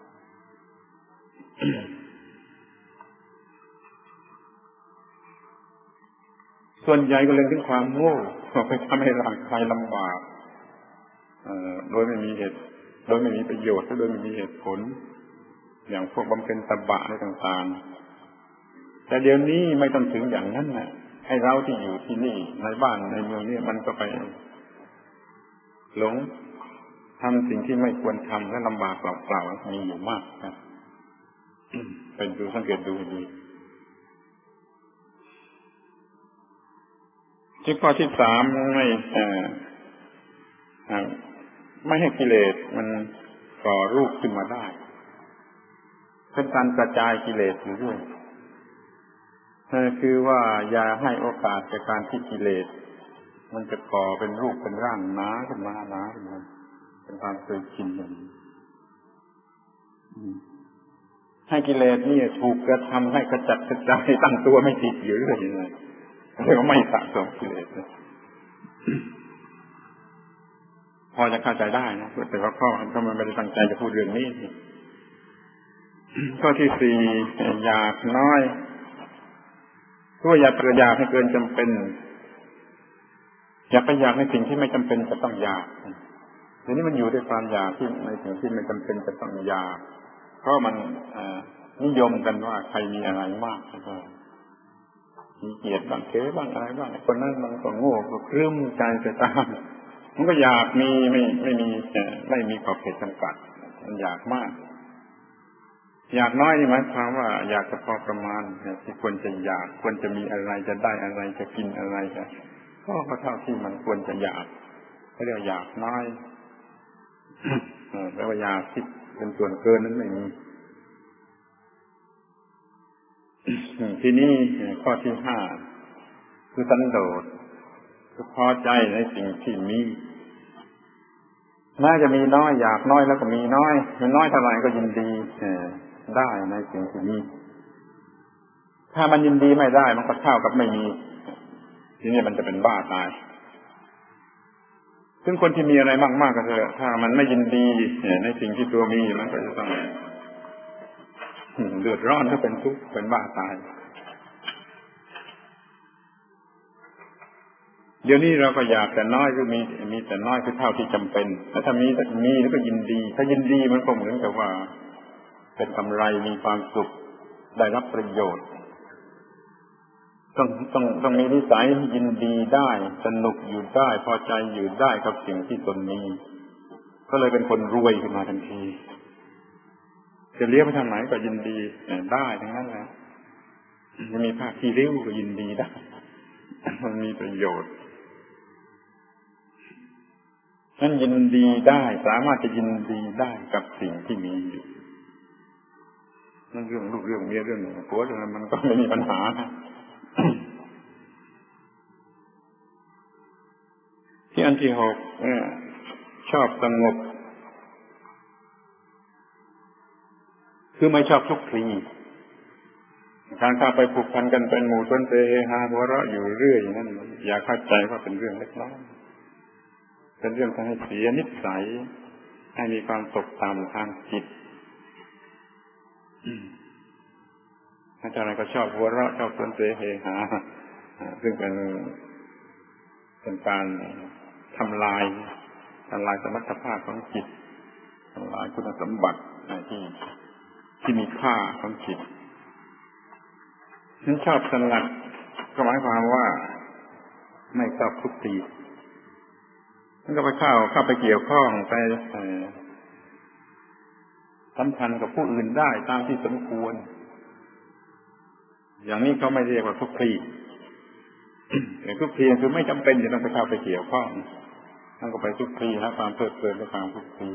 ส่วนใหญ่ก็เล็งถึงความโง่ไปทำให้ร่างกายลำบากโดยไม่มีเหตุโดยไม่มีประโยชน์โดยไม่มีเหตุผลอย่างพวกบำเพ็ญตบะอะไรต่างๆแต่เดี๋ยวนี้ไม่ต้องถึงอย่างนั้นนะให้เราที่อยู่ที่นี่ในบ้านในเมืองนี้มันก็ไปหลงทำสิ่งที่ไม่ควรทำและลำบากเปล่าๆมีอยู่มากนะเป็นดูสังเกตดูดีที่ข้อที่3ไม่ให้กิเลสมันก่อรูปขึ้นมาได้เป็นการกระจายกิเลสอยู่ด้วยคือว่าอย่าให้โอกาสแก่การที่กิเลสมันจะก่อเป็นรูปเป็นร่างหนาขึ้นมาเป็นความเคยชินอย่างนี้ให้กิเลสนี่ถูกกระทำให้กระจัดกระจายตั้งตัวไม่ติดอยู่เลยยังไงเรียกว่าไม่สะสมกิเลสพอจะเข้าใจได้นะแต่ว่าข้อก็มันไม่ได้ตั้งใจจะพูดเรื่องนี้ข้อที่4อยากน้อยก็อย่าประอยากให้เกินจำเป็นอย่าไปอยากในสิ่งที่ไม่จำเป็นจะต้องอยากทีนี้มันอยู่ด้วยความอยากที่ในสิ่งที่ไม่จำเป็นจะต้องอยากเพราะมันนิยมกันว่าใครมีอะไรมากก็มีเกียรติบ้างเก๋บ้างอะไรบ้างคนนั้นมันก็โง่ก็ครึ้มใจไปตามมันก็อยากมีไม่มีขอบเขตจำกัดมันอยากมากอยากน้อยนี่หมายความว่าอยากจะพอประมาณที่ควรจะอยากควรจะมีอะไรจะได้อะไรจะกินอะไรก็เท่าที่มันควรจะอยากเขาเรียกอยากน้อยแล้วอยากที่เป็นส่วนเกินนั้นไม่มีทีนี้ข้อที่5คือสันโดษคือพอใจในสิ่งที่มีน่าจะมีน้อยอยากน้อยแล้วก็มีน้อยมันน้อยเท่าไหร่ก็ยินดีได้ในสิ่งที่มีถ้ามันยินดีไม่ได้มันก็เท่ากับไม่มีทีนี้มันจะเป็นบ้าตายซึ่งคนที่มีอะไรมากๆก็เถอะถ้ามันไม่ยินดีในสิ่งที่ตัวมีมันก็จะต้องเดือดร้อนถ้าเป็นทุกข์เป็นบ้าตายเดี๋ยวนี้เราก็อยากแต่น้อยก็มีแต่น้อยคือเท่าที่จำเป็นถ้ามีแล้วก็ยินดีถ้ายินดีมันก็เหมือนกับว่าเป็นกำไรมีความสุขได้รับประโยชน์ต้องมีนิสัยยินดีได้สนุกอยู่ได้พอใจอยู่ได้กับสิ่งที่ตนมีก็เลยเป็นคนรวยขึ้นมาทันทีจะเลี้ยวไปทางไหนก็ยินดีได้ทั้งนั้นแหละจะมีภาคที่ริ้วก็ยินดีได้มันมีประโยชน์นั่นยินดีได้สามารถจะยินดีได้กับสิ่งที่มีอยู่นั่นเรื่องลูกเรื่องเมียเรื่องผัวเรื่องนั้นมันก็ไม่มีปัญหาที่อันที่6ชอบสงบคือไม่ชอบคลุกคลีการเข้าไปผูกพันกันเป็นหมู่ชนเฮฮาหัวเราะอยู่เรื่อยนั่นอย่าเข้าใจว่าเป็นเรื่องเล็กน้อยเป็นเรื่องทำให้เสียนิสัยให้มีความตกต่ำทางจิตอาจารย์ก็ชอบหัวเราะชอบชนเฮฮาซึ่งเป็นการทำลายสมรรถภาพของจิตทำลายคุณสมบัติที่มีค่าของจิตฉันชอบสงัดก็หมายความว่าไม่ชอบทุกทีมันก็ไปเข้าไปเกี่ยวข้องไปสัมพันธ์กับผู้อื่นได้ตามที่สมควรอย่างนี้เขาไม่เรียกว่าทุกทีแต่ทุกทีคือไม่จำเป็นจะต้องไปเข้าไปเกี่ยวข้องนั่นก็ไปทุกทีนะความเพลิดเพลินและความทุกที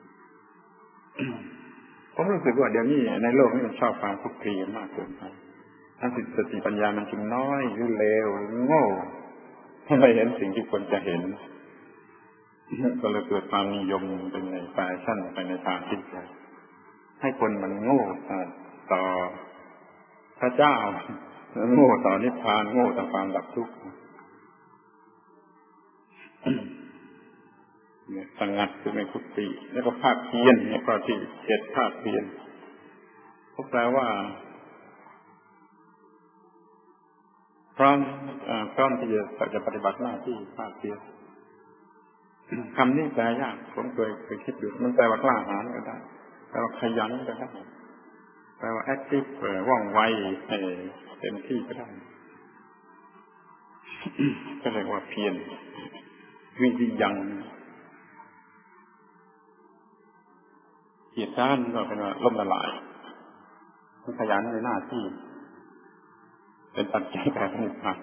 ผมรู้สึกว่าเดี๋ยวนี้ในโลกนี้มันชอบความทุกทีมากเกินไปทั้งสติปัญญามันจึงน้อยหรือเลวหรือโง่ไม่เห็นสิ่งที่ควรจะเห็นก็เลยเกิดความนิยมเป็นในแฟชั่นไปในทางที่จะให้คนมันโง่ต่อพระเจ้าโง่ต่อนิพพานโง่ต่อความดับทุกข์สงัดคือไม่คุกคีแล้วก็ภาคเพียรเนี่ยข้อที่7ภาคเพียรก็แปลว่าพร้อมที่จะปฏิบัติหน้าที่ภาคเพียรคำนี้แปลยากผมเคยคิดดูมันแปลว่ากล้าหาญก็ได้แปลว่าขยันก็ได้แปลว่าแอคทีฟว่องไวเต็มที่ก็ได้ก็เรียกว่าเพียรวิริยังเกียรติก้านก็เป็นว่าล่มละลายขยันในหน้าที่เป็นปัจจัยแก่ผลนิพพาน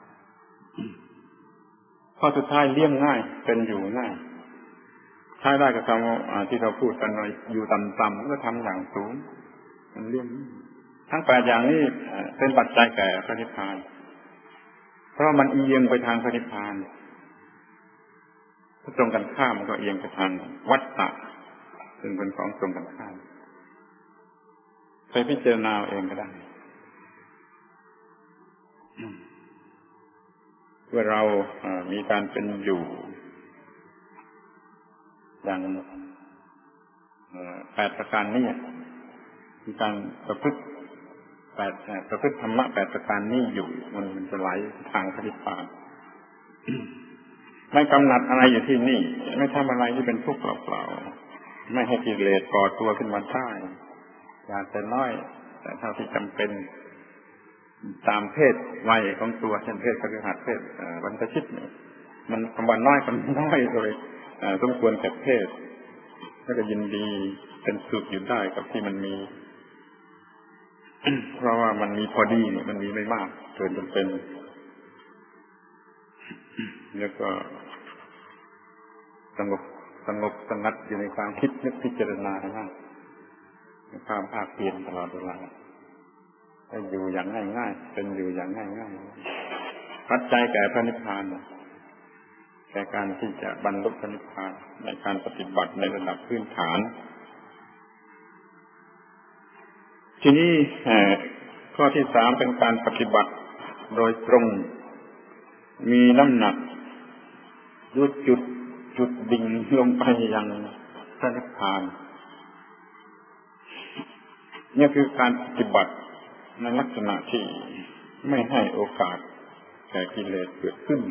ข้อสุดท้ายเลี่ยงง่ายเป็นอยู่ง่ายใช้ได้กับคำที่เราพูดกันว่าอยู่ต่ำๆก็ทำอย่างสูงมันเลี่ยงทั้ง8อย่างนี้เป็นปัจจัยแก่พระนิพพานเพราะมันเอียงไปทางพระนิพพานถ้าตรงกันข้ามมันก็เอียงไปทางวัฏฏะซึ่งเป็นของตรงกันข้ามไปพิจารณาเองก็ได้เมื่อเรามีการเป็นอยู่อย่าง8ประการนี้มีการประพฤติธรรมะ8ประการนี้อยู่มันจะไหลทางพระนิพพานไม่กำหนัดอะไรอยู่ที่นี่ไม่ทำอะไรที่เป็นทุกข์เปล่าๆไม่ให้กิเลสก่อตัวขึ้นมาได้อยากแต่น้อยแต่เท่าที่จำเป็นตามเพศวัยของตัวเช่นเพศคฤหัสถ์เพศบรรพชิตมันคำว่าน้อยกันน้อยโดยสมควรแก่เพศแล้วก็ยินดีเป็นสุขอยู่ได้กับที่มันมี เพราะว่ามันมีพอดีมันมีไม่มากเกินจำเป็นแล้วก็สงบสงัดอยู่ในความคิดนึกพิจารณานะความภาคเพียรตลอดเวลาให้อยู่อย่างง่ายๆเป็นอยู่อย่างง่ายๆปัจจัยแก่พระนิพพานแก่การที่จะบรรลุพระนิพพานในการปฏิบัติในระดับพื้นฐานทีนี้ข้อที่3เป็นการปฏิบัติโดยตรงมีน้ำหนักด้วยจุดดิ่งลงไปยังพระนิพพานนี่คือการปฏิบัติในลักษณะที่ไม่ให้โอกาสแก่กิเลสเกิดขึ้น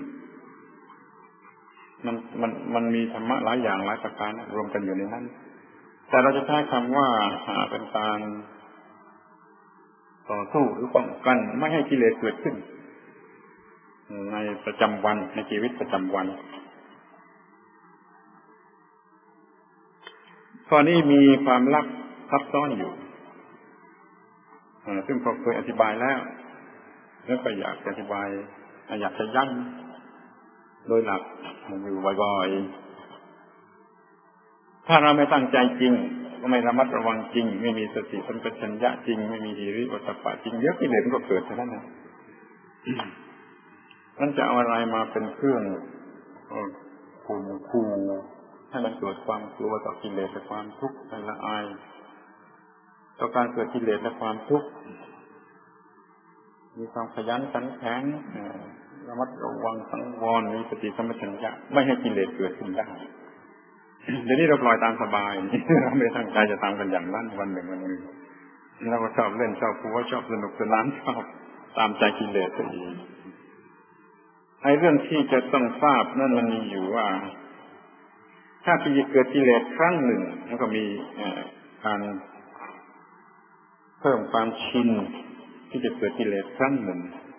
มันมีธรรมะหลายอย่างหลายประการรวมกันอยู่ในนั้นแต่เราจะใช้คำว่าเป็นการต่อสู้หรือป้องกันไม่ให้กิเลสเกิดขึ้นในประจำวันในชีวิตประจำวันข้อนี้มีความลับซับซ้อนอยู่ซึ่งผมเคยอธิบายแล้วก็อยากจะอธิบายอยากจะย้ำโดยหลักอยู่บ่อยๆถ้าเราไม่ตั้งใจจริงก็ไม่ระมัดระวังจริงไม่มีสติสัมปชัญญะจริงไม่มีหิริโอตตัปปะจริงเดี๋ยวกิเลสมันก็เกิดเท่านั้นนะมันจะเอาอะไรมาเป็นเครื่องขู่ให้มันเกิดความกลัวต่อกิเลสและความทุกข์และละอายต่อการเกิดกิเลสและความทุกข์มีความขยันขันแข็งระมัดระวังสังวรมีสติสัมปชัญญะไม่ให้กิเลสเกิดขึ้นได้เดี๋ยวนี้เราปล่อยตามสบายเราไม่ตั้งใจจะตามกันอย่างนั้นวันหนึ่งเราก็ชอบเล่นชอบพูดชอบสนุกสนานชอบตามใจกิเลสซะอีกไอ้เรื่องที่จะต้องทราบนั่นมันมีอยู่ว่าถ้าที่เกิดกิเลสครั้งหนึ่งมันก็มีการเพิ่มความชินที่จะเกิดกิเลสครั้งหนึ่ง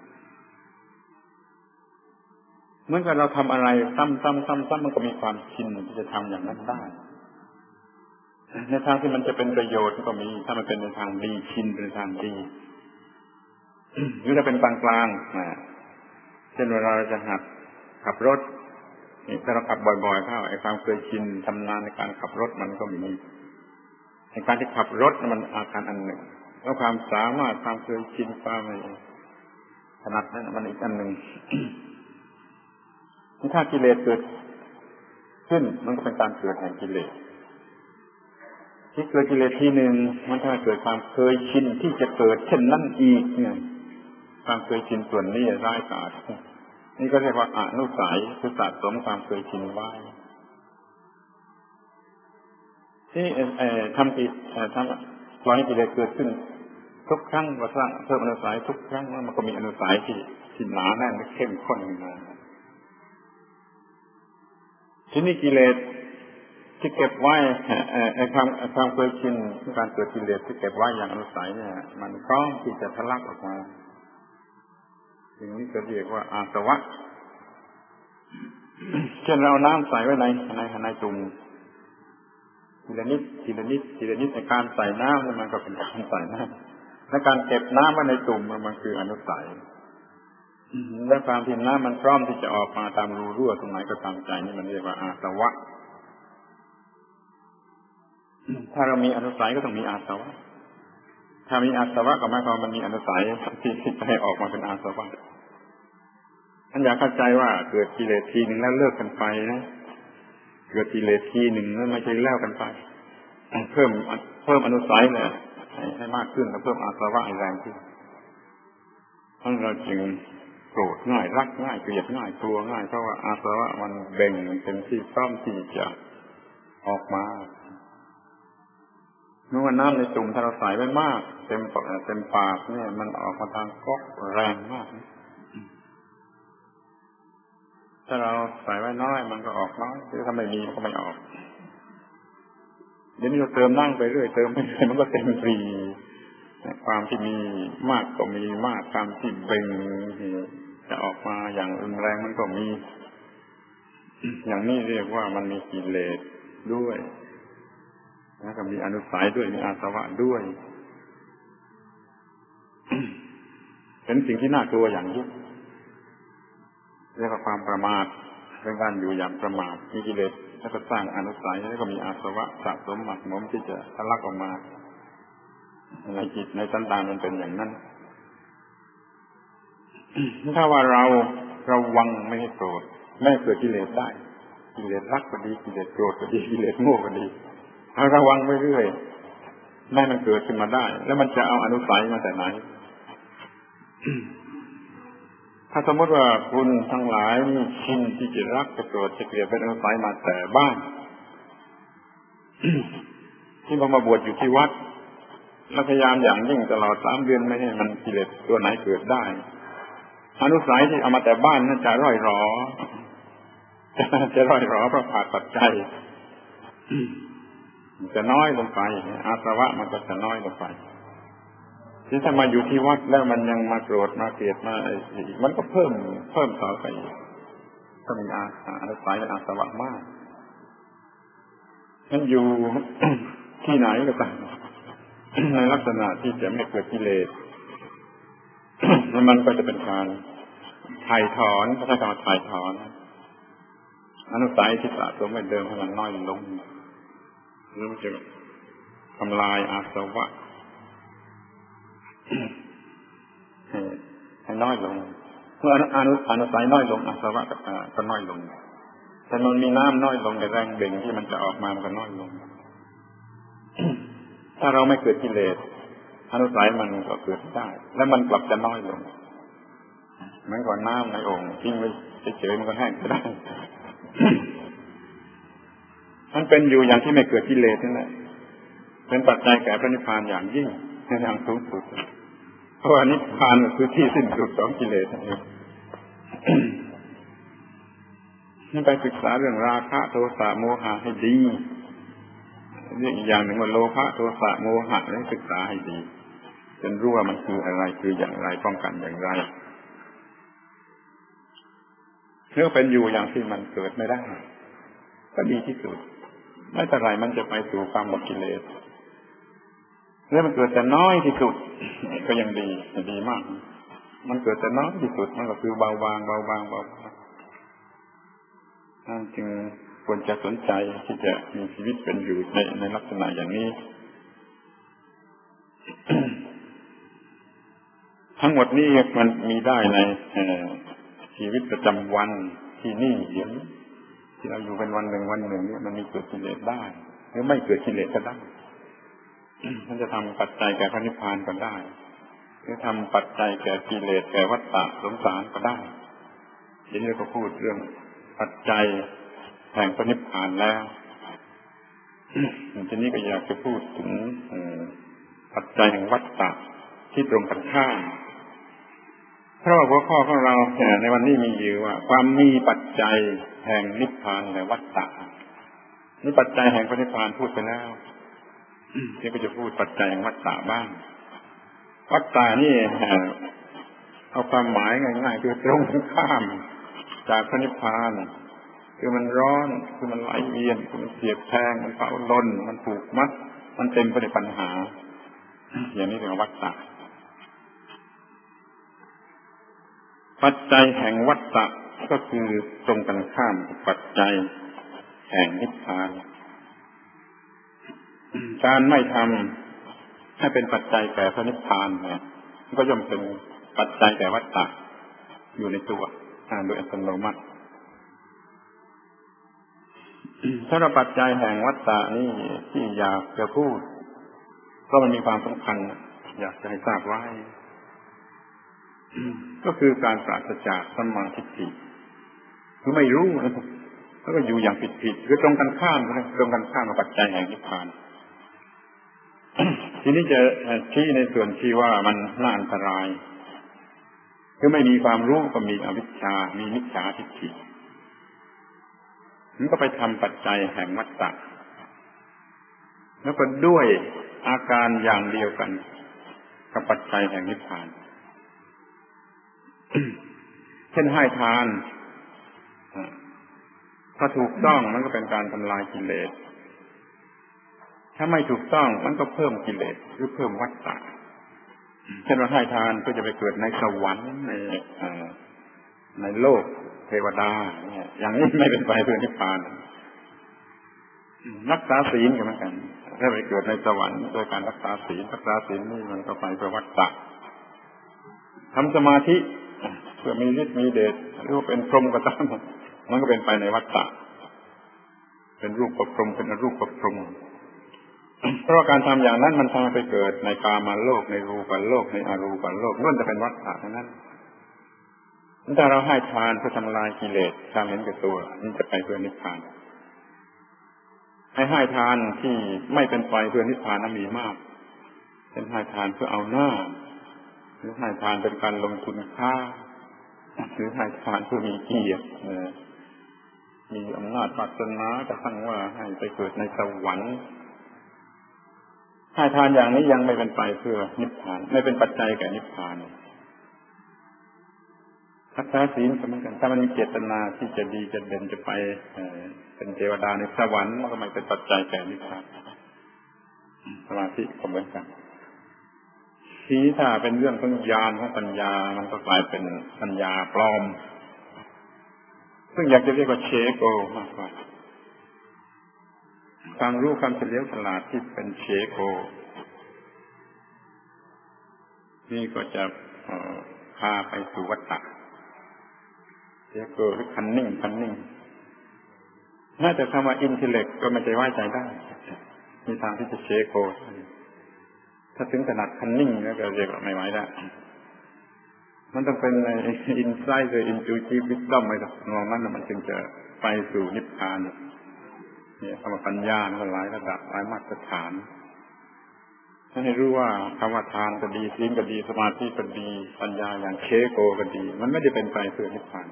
เหมือนกับเราทำอะไรซ้ำมันก็มีความชินที่จะทำอย่างนั้นได้ในทางที่มันจะเป็นประโยชน์ก็มีถ้ามันเป็นในทางดีชินเป็นทางดีหรือถ้าเป็นกลางๆเช่นเวลาเราจะหัดขับรถนี่ถ้าเราขับบ่อยๆเข้าไอ้ความเคยชินทำนานในการขับรถมันก็มีในการที่ขับรถมันอาการอันหนึ่งแล้วความสามารถความเคยชินความถนัดนั้นมันอีกอันหนึ่งถ้ากิเลสเกิดขึ้นมันก็เป็นการเกิดแห่งกิเลสที่เกิดกิเลสทีหนึ่งมันถ้าเกิดความเคยชินที่จะเกิดเช่นนั้นอีกเนี่ยความเคยชินส่วนนี้ร้ายกาจนี่ก็เรียกว่าอนุสัยคือสะสมความเคยชินไว้ที่ทำกิจทำปล่อยให้กิเลสเกิดขึ้นทุกครั้งก็สร้างเพิ่มอนุสัยทุกครั้งมันก็มีอนุสัยที่หนาแน่นและเข้มข้นมาที่นี่กิเลสที่เก็บไว้ความเคยชินการเกิดกิเลสที่เก็บไว้อย่างอนุสัยเนี่ยมันพร้อมที่จะทะลักออกมาสิ่งนี้ก็เรียกว่าอาสวะเช่นเราเอาน้ำใส่ไว้ในตุ่มทีละนิดในการใส่น้ำมันก็เป็นการใส่น้ำและการเก็บน้ำไว้ในตุ่มมันคืออนุสัยและความที่น้ำมันพร้อมที่จะออกมาตามรูรั่วตรงไหนก็ตามใจนี่มันเรียกว่าอาสวะถ้าเรามีอนุสัยก็ต้องมีอาสวะถ้ามีอาสวะก็หมายความมันมีอนุสัยที่ให้ออกมาเป็นอาสวะท่านอยากเข้าใจว่าเกิดกิเลสทีหนึ่งแล้วเลิกกันไปนะเกิดกิเลสทีหนึ่งแล้วไม่ใช่แล้วกันไปเพิ่มอนุสัยเนี่ยให้มากขึ้นแล้วเพิ่มอาสวะให้แรงขึ้นท่านเราจึงโกรธง่ายรักง่ายเกลียดง่ายกลัวง่ายเพราะว่าอาสวะมันเบ่งเป็นที่พร้อมที่จะออกมาเมื่อน้ำในตุ่มถ้าเราใส่ไว้มากเต็มปากเนี่ยมันออกมาทางก๊อกแรงมากถ้าเราใส่ไว้น้อยมันก็ออกน้อยถ้าไม่มีมันก็ไม่ออกเดี๋ยวนี้เราเติมนั่งไปเรื่อยเติมไปเรื่อยมันก็เต็มฟรีความที่มีมากก็มีมากความที่เบ่งจะออกมาอย่างรุนแรงมันก็มีอย่างนี้เรียกว่ามันมีกิเลสด้วยแล้วก็มีอนุสัยด้วยมีอาสวะด้วยเป็นสิ่งที่น่ากลัวอย่างยิ่งเรียกว่าความประมาทเป็นการอยู่อย่างประมาทมีกิเลสแล้วก็สร้างอนุสัยแล้วก็มีอาสวะสะสมหมักหมมที่จะทะลักออกมาในจิตในสันดานมันเป็นอย่างนั้นถ้าว่าเราระวังไม่ให้โกรธไม่เกิดกิเลสได้กิเลสรักก็ดีกิเลสโกรธก็ดีกิเลสโง่ก็ดีถ้าระวังไว้เรื่อยไม่มันเกิดขึ้นมาได้แล้วมันจะเอาอนุสัยมาแต่ไหนถ้าสมมติว่าคุณทั้งหลายมีชินที่จะรักจะโกรธจะเกลียดเป็นอนุสัยมาแต่บ้าน ที่มาบวชอยู่ที่วัดและพยายามอย่างยิ่งตลอด3 เดือนไม่ให้มันกิเลสตัวไหนเกิดได้อนุสัยที่เอามาแต่บ้านนั่นจะร่อยหรอจะร่อยหรอเพราะขาดปัจจัยจะน้อยลงไปอาสวะมันก็จะน้อยลงไปที่ถ้ามาอยู่ที่วัดแล้วมันยังมาโกรธมาเกลียดมาอีกมันก็เพิ่มต่อไปอีกก็มีอนุสัยและอาสวะมากนั้นอยู่ ที่ไหนก็ตามในลักษณะที่จะไม่เกิดกิเลส มันก็จะเป็นการถ่ายถอนพระธรรมถ่ายถอนอนุสัยที่สะสมไว้เดิมให้มันน้อยลงหรือมันจะทำลายอาสวะให้น้อยลงเมื่ออนุสัยน้อยลงอาสวะก็น้อยลงแต่มันมีน้ำน้อยลงแต่แรงเบ่งที่มันจะออกมามันก็น้อยลง ถ้าเราไม่เกิดกิเลสอนุสัยมันก็เกิดได้แล้วมันกลับจะน้อยลงเหมือนกับน้ำในโอ่งทิ้งไว้เฉยๆมันก็แห้งก็ได้ มันเป็นอยู่อย่างที่ไม่เกิดกิเลสนั่นแหละเป็นปัจจัยแก่พระนิพพานอย่างยิ่งอย่างสูงสุดเพราะว่านิพพานคือที่สิ้นสุดของกิเลสนั่นเองนี่ไปศึกษาเรื่องราคะโทสะโมหะให้ดีเรื่องอีกอย่างหนึ่งว่าโลภะโทสะโมหะให้ศึกษาให้ดีจนรู้ว่ามันคืออะไรคืออย่างไรป้องกันอย่างไรเรื่องเป็นอยู่อย่างที่มันเกิดไม่ได้ก็ดีที่สุดไม่เท่าไรมันจะไปสู่ความหมดกิเลสเรื่องมันเกิดแต่น้อยที่สุดก็ยังดีมากมันเกิดแต่น้อยที่สุดมันก็คือเบาบางนั่นจึงควรจะสนใจที่จะมีชีวิตเป็นอยู่ในลักษณะอย่างนี้ ทั้งหมดนี้มันมีได้ในชีวิตประจำวันที่นี่เดี๋ยวนี้ที่เราอยู่เป็นวันหนึ่งนี่มันมีเกิดกิเลสได้หรือไม่เกิดกิเลสก็ได้ มันจะทำปัจจัยแก่พระนิพพานก็ได้หรือทำปัจจัยแก่กิเลสแก่วัฏฏะสงสารก็ได้ทีนี้ก็พูดเรื่องปัจจัยแห่งพระนิพพานแล้วทีนี้ก็อยากจะพูดถึงปัจจัยแห่งวัฏฏะที่ตรงกันข้ามเพราะว่าหัวข้อของเราในวันนี้มีอยู่ว่าความมีปัจจัยแห่งนิพพานและวัฏฏะนี่ปัจจัยแห่งพระนิพพานพูดไปแล้วนี่ก็จะพูดปัจจัยแห่งวัฏฏะบ้างวัฏฏะนี่เอาความหมายง่ายๆคือตรงข้ามจากพระนิพพานคือมันร้อนคือมันไหลเวียนคือมันเสียบแทงมันเผาลนมันผูกมัดมันเต็มไปด้วยปัญหาอย่างนี้เรียกว่าวัฏฏะปัจจัยแห่งวัฏฏะก็คือตรงกันข้ามกับปัจจัยแห่งนิพพานการไม่ทำให้เป็นปัจจัยแก่พระนิพพานเนี่ยก็ย่อมเป็นปัจจัยแก่วัฏฏะอยู่ในตัวโดยอัตโนมัติสำหรับปัจจัยแห่งวัฏฏะนี่ที่อยากจะพูดก็มันมีความสำคัญอยากจะให้ทราบไว้ก็คือการปราศจากสัมมาทิฏฐิคือไม่รู้แล้วก็อยู่อย่างผิดคือตรงกันข้ามกับปัจจัยแห่งนิพพานทีนี้จะชี้ในส่วนที่ว่ามันน่าอันตรายคือไม่มีความรู้ก็มีอวิชชามีมิจฉาทิฏฐิมันก็ไปทำปัจจัยแห่งวัฏฏะแล้วก็ด้วยอาการอย่างเดียวกันกับปัจจัยแห่งนิพพานเช่นให้ทานถ้าถูกต้องมันก็เป็นการทำลายกิเลสถ้าไม่ถูกต้องมันก็เพิ่มกิเลสหรือเพิ่มวัฏฏะเช่นว่าให้ทานก็จะไปเกิดในสวรรค์ในโลกเทวดาเนี่ยอย่างนี้ไม่เป็นไปเพื่อนิพพานรักษาศีลก็เหมือนกันถ้าไปเกิดในสวรรค์โดยการรักษาศีลนี่มันก็ไปเพื่อวัฏฏะทำสมาธิเพื่อมีฤทธิ์มีเดชหรือว่าเป็นพรหมก็ตามมันก็เป็นไปในวัฏฏะเป็นรูปประพรหมเป็นอรูปประพรหมเพราะว่าการทำอย่างนั้นมันทำให้ไปเกิดในกามโลกในรูปโลกในอรูปโลกนั่นจะเป็นวัฏฏะทั้งนั้นถ้าเราให้ทานเพื่อทำลายกิเลสความเห็นแก่ตัวนี่จะไปเพื่อนิพพานให้ทานที่ไม่เป็นไปเพื่อนิพพานนั้นมีมากเป็นให้ทานเพื่อเอาหน้าหรือให้ทานเป็นการลงทุนค่าหรือให้ทานเพื่อมีเกียรติมีอำนาจวาสนาจะตั้งว่าให้ไปเกิดในสวรรค์ให้ทานอย่างนี้ยังไม่เป็นไปเพื่อนิพพานไม่เป็นปัจจัยแก่นิพพานรักษาศีลก็เหมือนกันถ้ามันมีเจตนาที่จะดีจะเด่นจะไปเป็นเทวดาในสวรรค์มันก็ไม่เป็นปัจจัยแก่นิพพานสมาธิก็เหมือนกันทีนี้ถ้าเป็นเรื่องของญาณของปัญญามันก็กลายเป็นปัญญาปลอมซึ่งอยากจะเรียกว่าเชโกมากกว่าความรู้ความเฉลียวฉลาดที่เป็นเชโกนี่ก็จะพาไปสู่วัฏฏะเชโกหรือคันนิ่งน่าจะคำว่าอินเทลเล็กก็ไม่ใจไว้ใจได้มีทางที่จะเชโกถ้าถึงขนาดคันนิ่งแล้วก็เรียกว่าไม่ไหวแล้วมันต้องเป็นอินไซต์หรืออินทูทีฟวิสดอมอะไรต่างๆนั้นมันจึงจะไปสู่นิพพานเนี่ยคำว่าปัญญามันหลายระดับหลายมาตรฐานให้รู้ว่าคำว่าทานก็ดีศีลก็ดีสมาธิก็ดีปัญญาอย่างเคโกก็ดีมันไม่ได้เป็นไปเพื่อนิพพาน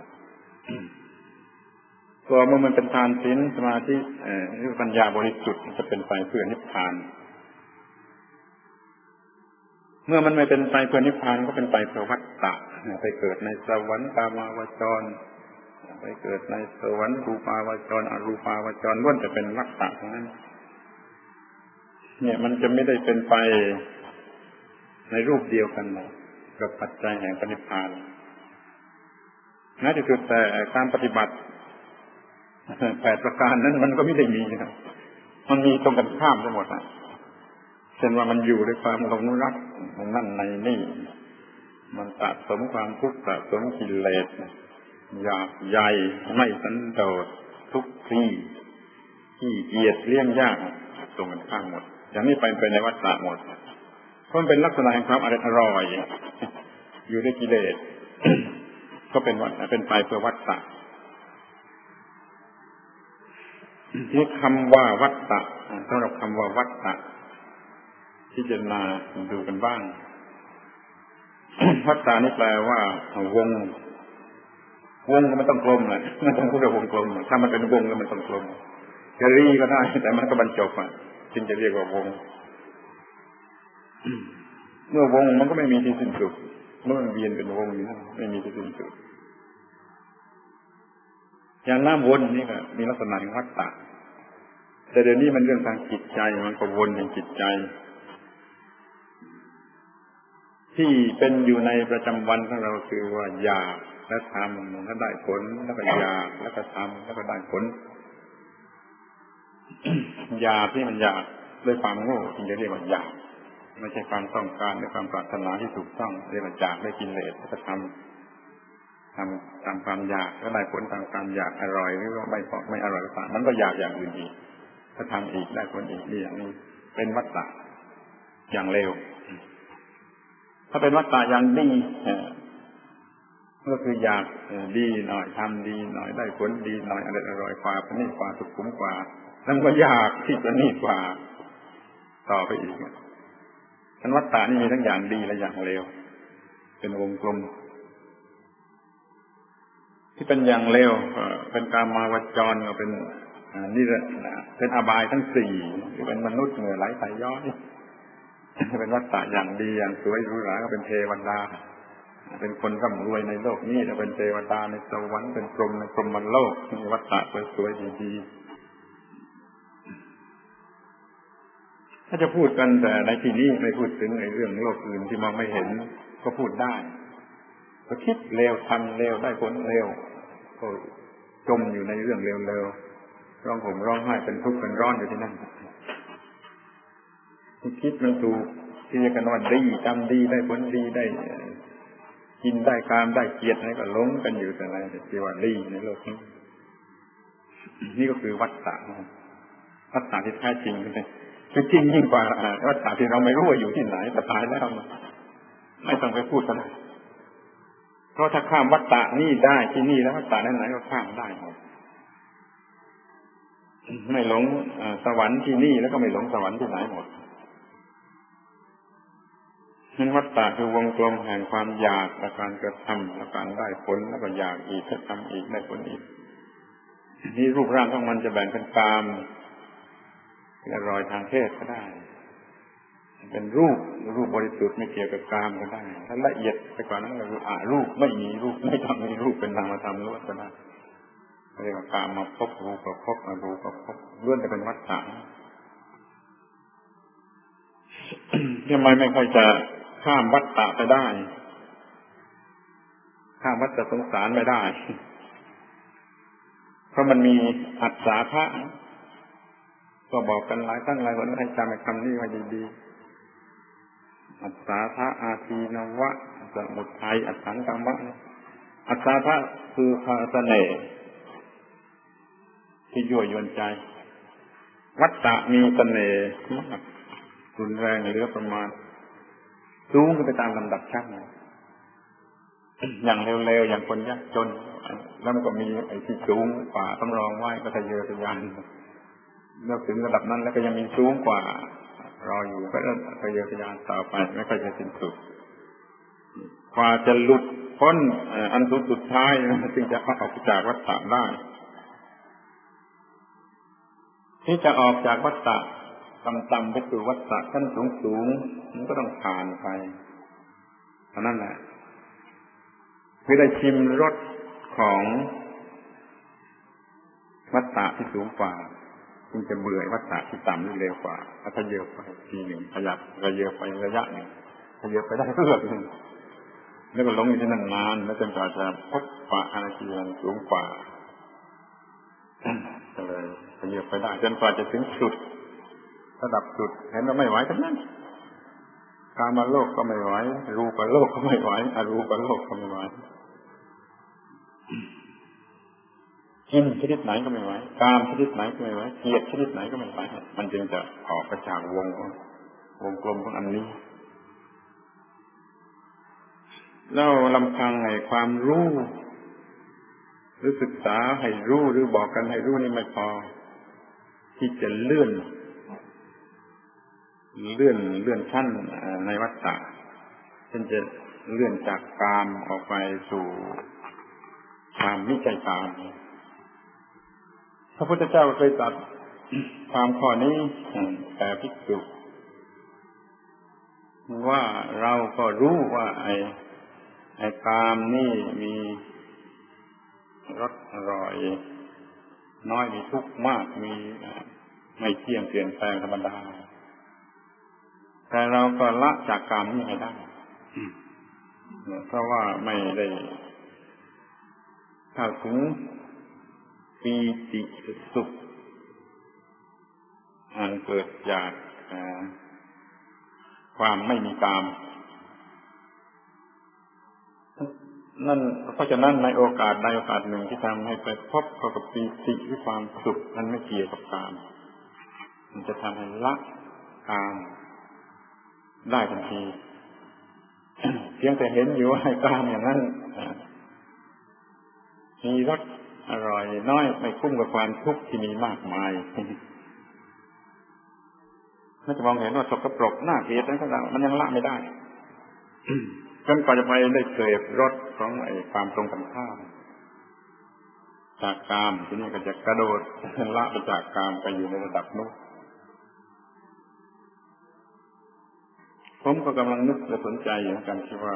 ตัวเมื่อมันเป็นทานศีลสมาธิหรือปัญญาบริสุทธิ์มันจะเป็นไปเพื่อนิพพานเมื่อมันไม่เป็นไปเพื่อนิพพานก็เป็นไปเพื่อวัฏฏะไปเกิดในสวรรค์กามาวจรไปเกิดในสวรรค์รูปาวจรอรูปาวจรล้วนแต่เป็นวัฏฏะทั้งนั้นเนี่ยมันจะไม่ได้เป็นไปในรูปเดียวกันกับปัจจัยแห่งนิพพานน่าจะคือแต่การปฏิบัติ8ประการนั้นมันก็ไม่ได้มีนะมันมีตรงกันข้ามไปหมดนะเช่นว่ามันอยู่ด้วยความหลงรักนั่นในนี่มันสะสมความทุกข์สะสมกิเลสอยากใหญ่ไม่สันโดษทุกข์ที่เกียจเลี้ยงยากตรงกันข้ามหมดอย่างนี้ไปในวัฏฏะหมดเพราะมันเป็นลักษณะแห่งความอร่อยอยู่ด้วยกิเลส ก็เป็นวัฏฏะเป็นไปเพื่อวัฏฏะที่คำว่าวัฏฏะสำหรับคำว่าวัฏฏะพิจารณาดูกันบ้างวัฏฏะนี่แปลว่าวงมันต้องกลมเลยมันต้องพูดว่าวงกลมถ้ามันเป็นวงแล้วมันต้องกลมจะรีก็ได้แต่มันก็บรรจบจึงจะเรียกว่าวงเมื่อวงมันก็ไม่มีที่สิ้นสุดเมื่อมันเวียนเป็นวงอยู่นั่นไม่มีที่สิ้นสุดอย่างน้ำวนนี่ก็มีลักษณะของวัฏฏะแต่เดี๋ยวนี้มันเรื่องทางจิตใจมันก็วนในจิตใจที่เป็นอยู่ในประจำวันของเราคือว่าอยากและทำแล้วได้ผลแล้วก็อยากแล้วก็ทำแล้วก็ได้ผล อยากที่มันอยากด้วยความโง่จึงจะเรียกว่าอยากไม่ใช่ความต้องการด้วยความปรารถนาที่ถูกต้องเรียกว่าอยากได้กินเลสแล้วก็ทำตามความอยากแล้วได้ผลตามความอยากอร่อยหรือว่าไม่อร่อยก็ตามมันก็อยากอย่างอื่นอีกถ้าทำอีกได้ผลอีกนี่อย่างนี้เป็นวัฏฏะอย่างเร็วถ้าเป็นวัฏฏะอย่างดีก็คืออยากดีหน่อยทำดีหน่อยได้ผลดีหน่อยอร่อยกว่าประณีตกว่าสุขุมกว่าแล้วก็อยากที่ประณีตกว่าต่อไปอีกอันวัฏฏะนี่มีทั้งอย่างดีและอย่างเลวเป็นวงกลมที่เป็นอย่างเลวเป็นกามาวจรก็เป็นนี่แหละเป็นอบายทั้ง4ที่เป็นมนุษย์เหงื่อไหลสายย้อยเป็นวัฏฏะอย่างดีอย่างสวยหรูหราก็เป็นเทวดาเป็นคนร่ำรวยในโลกนี้แล้วเป็นเทวดาในสวรรค์เป็นพรหมในพรหมโลกมีวัฏฏะสวยๆดีๆถ้าจะพูดกันแต่ในที่นี้ไม่พูดถึงในเรื่องโลกอื่นที่มองไม่เห็นก็พูดได้ก็คิดเลวทำเลวได้ผลเลวก็จมอยู่ในเรื่องเลวๆร้องห่มร้องไห้เป็นทุกข์เป็นร้อนอยู่ที่นั่นคิดมันถูกที่จะกันว่าดีทำดีได้ผลดีได้กินได้กามได้เกียรติอะไรก็หลงกันอยู่แต่อะไรที่ว่าดีในโลกนี้นี่ก็คือวัฏฏะที่แท้จริงเลยคือจริงยิ่งกว่าวัฏฏะที่เราไม่รู้ว่าอยู่ที่ไหนแต่ตายแล้วไม่ต้องไปพูดกันเพราะถ้าข้ามวัฏฏะนี่ได้ที่นี่แล้ววัฏฏะไหนๆก็ข้ามได้หมดไม่หลงสวรรค์ที่นี่แล้วก็ไม่หลงสวรรค์ที่ไหนหมดนั้นวัฏฏะคือวงกลมแห่งความอยากและการกระทำและการได้ผลแล้วก็อยากอีกทำอีกได้ผลอีกนี่รูปร่างของมันจะแบ่งเป็นกามและรอยทางเพศก็ได้เป็นรูปบริสุทธิ์ไม่เกี่ยวกับกามก็ได้ถ้าละเอียดไปกว่านั้นก็คือรูปไม่มีรูปไม่ทำมีรูปเป็นนามธรรมล้วนก็ได้เรียกว่ากามมาพบรูปก็พบอรูปก็พบล้วนจะเป็นวัฏฏะทำไมไม่ค่อยจะข้ามวัฏฏะไปได้ข้ามวัฏสงสารไม่ได้เพราะมันมีอัศธาก็บอกกันหลายครั้งหลายคนให้จำคำนี้ไว้ดีๆอัศธาอาทีนวะสมุทัยอัศถังกัมมะอัศธาคือเสน่ห์ที่ยั่วยวนใจวัฏฏะมีเสน่ห์มากรุนแรงเหลือประมาณสูงขึ้นไปตามลำดับชั้นอย่างเร็วๆอย่างคนยากจนแล้วมันก็มีไอ้ที่สูงกว่าต้องรองไว้ก็ทะเยอทะยานเมื่อถึงระดับนั้นแล้วก็ยังมีสูงกว่ารออยู่ก็ทะเยอทะยานต่อไปไม่ค่อยจะสิ้นสุดกว่าจะหลุดพ้นอันสุดท้ายจึงจะออกจากวัฏฏะได้ที่จะออกจากวัฏฏะต่ำๆไปสู่วัฏฏะขั้นสูงๆมันก็ต้องผ่านไปเท่านั้นแหละคือได้ชิมรสของวัฏฏะที่สูงกว่าจึงจะเบื่อวัฏฏะที่ต่ำหรือเร็วกว่าถ้าเยอะไปทีหนึ่งขยับระเยอะไประยะหนึ่งขยับไปได้เรื่อยนึงแล้วก็หลงอยู่ที่นั่นนานแล้วจนกว่าจะพบปะอะไรที่มันสูงกว่าก็เลยขยับไปได้จนกว่าจะถึงสุดระดับสุดเห็นว่าไม่ไหวทั้งนั้นกามโลกก็ไม่ไหวรูปโลกก็ไม่ไหวอรูปโลกก็ไม่ไหวกินชนิดไหนก็ไม่ไหวกามชนิดไหนก็ไม่ไหวเกลียดชนิดไหนก็ไม่ไหวมันจึงจะออกจากวงกลมของอันนี้แล้วลำพังในความรู้หรือศึกษาให้รู้หรือบอกกันให้รู้นี่ไม่พอที่จะเลื่อนชั้นในวัฏฏะเช่นจะเลื่อนจากกามออกไปสู่ความไม่ใช่กามพระพุทธเจ้าเคยตรัสความข้อนี้แก่ภิกษุว่าเราก็รู้ว่าไอ้กามนี่มีรสอร่อยน้อยมีทุกข์มากมีไม่เที่ยงเปลี่ยนแปลงธรรมดาแต่เราก็ละจากกามนี้ไม่ได้เพราะว่าไม่ได้เข้าถึงปีติสุขอันเกิดจากความไม่มีกามนั่นเพราะฉะนั้นในโอกาสใดโอกาสหนึ่งที่ทำให้ไปพบกับปีติหรือความสุขนั้นไม่เกี่ยวกับกามมันจะทำให้ละกามได้ทันทีเพียงแต่เห็นอยู่ว่าให้กามอย่างนั้นมีรสอร่อยน้อยไม่คุ้มกับความทุกข์ที่มีมากมายถ้าจะมองเห็นว่าสกปรกน่าเกลียดนั้นก็ตามมันยังละไม่ได้จนกว่าจะไปได้เสพรสของไอ้ความตรงกันข้ามจากกามทีนี้ก็จะกระโดดละไปจากกามไปอยู่ในระดับนู้นผมก็กำลังนึกและสนใจอยู่กันที่ว่า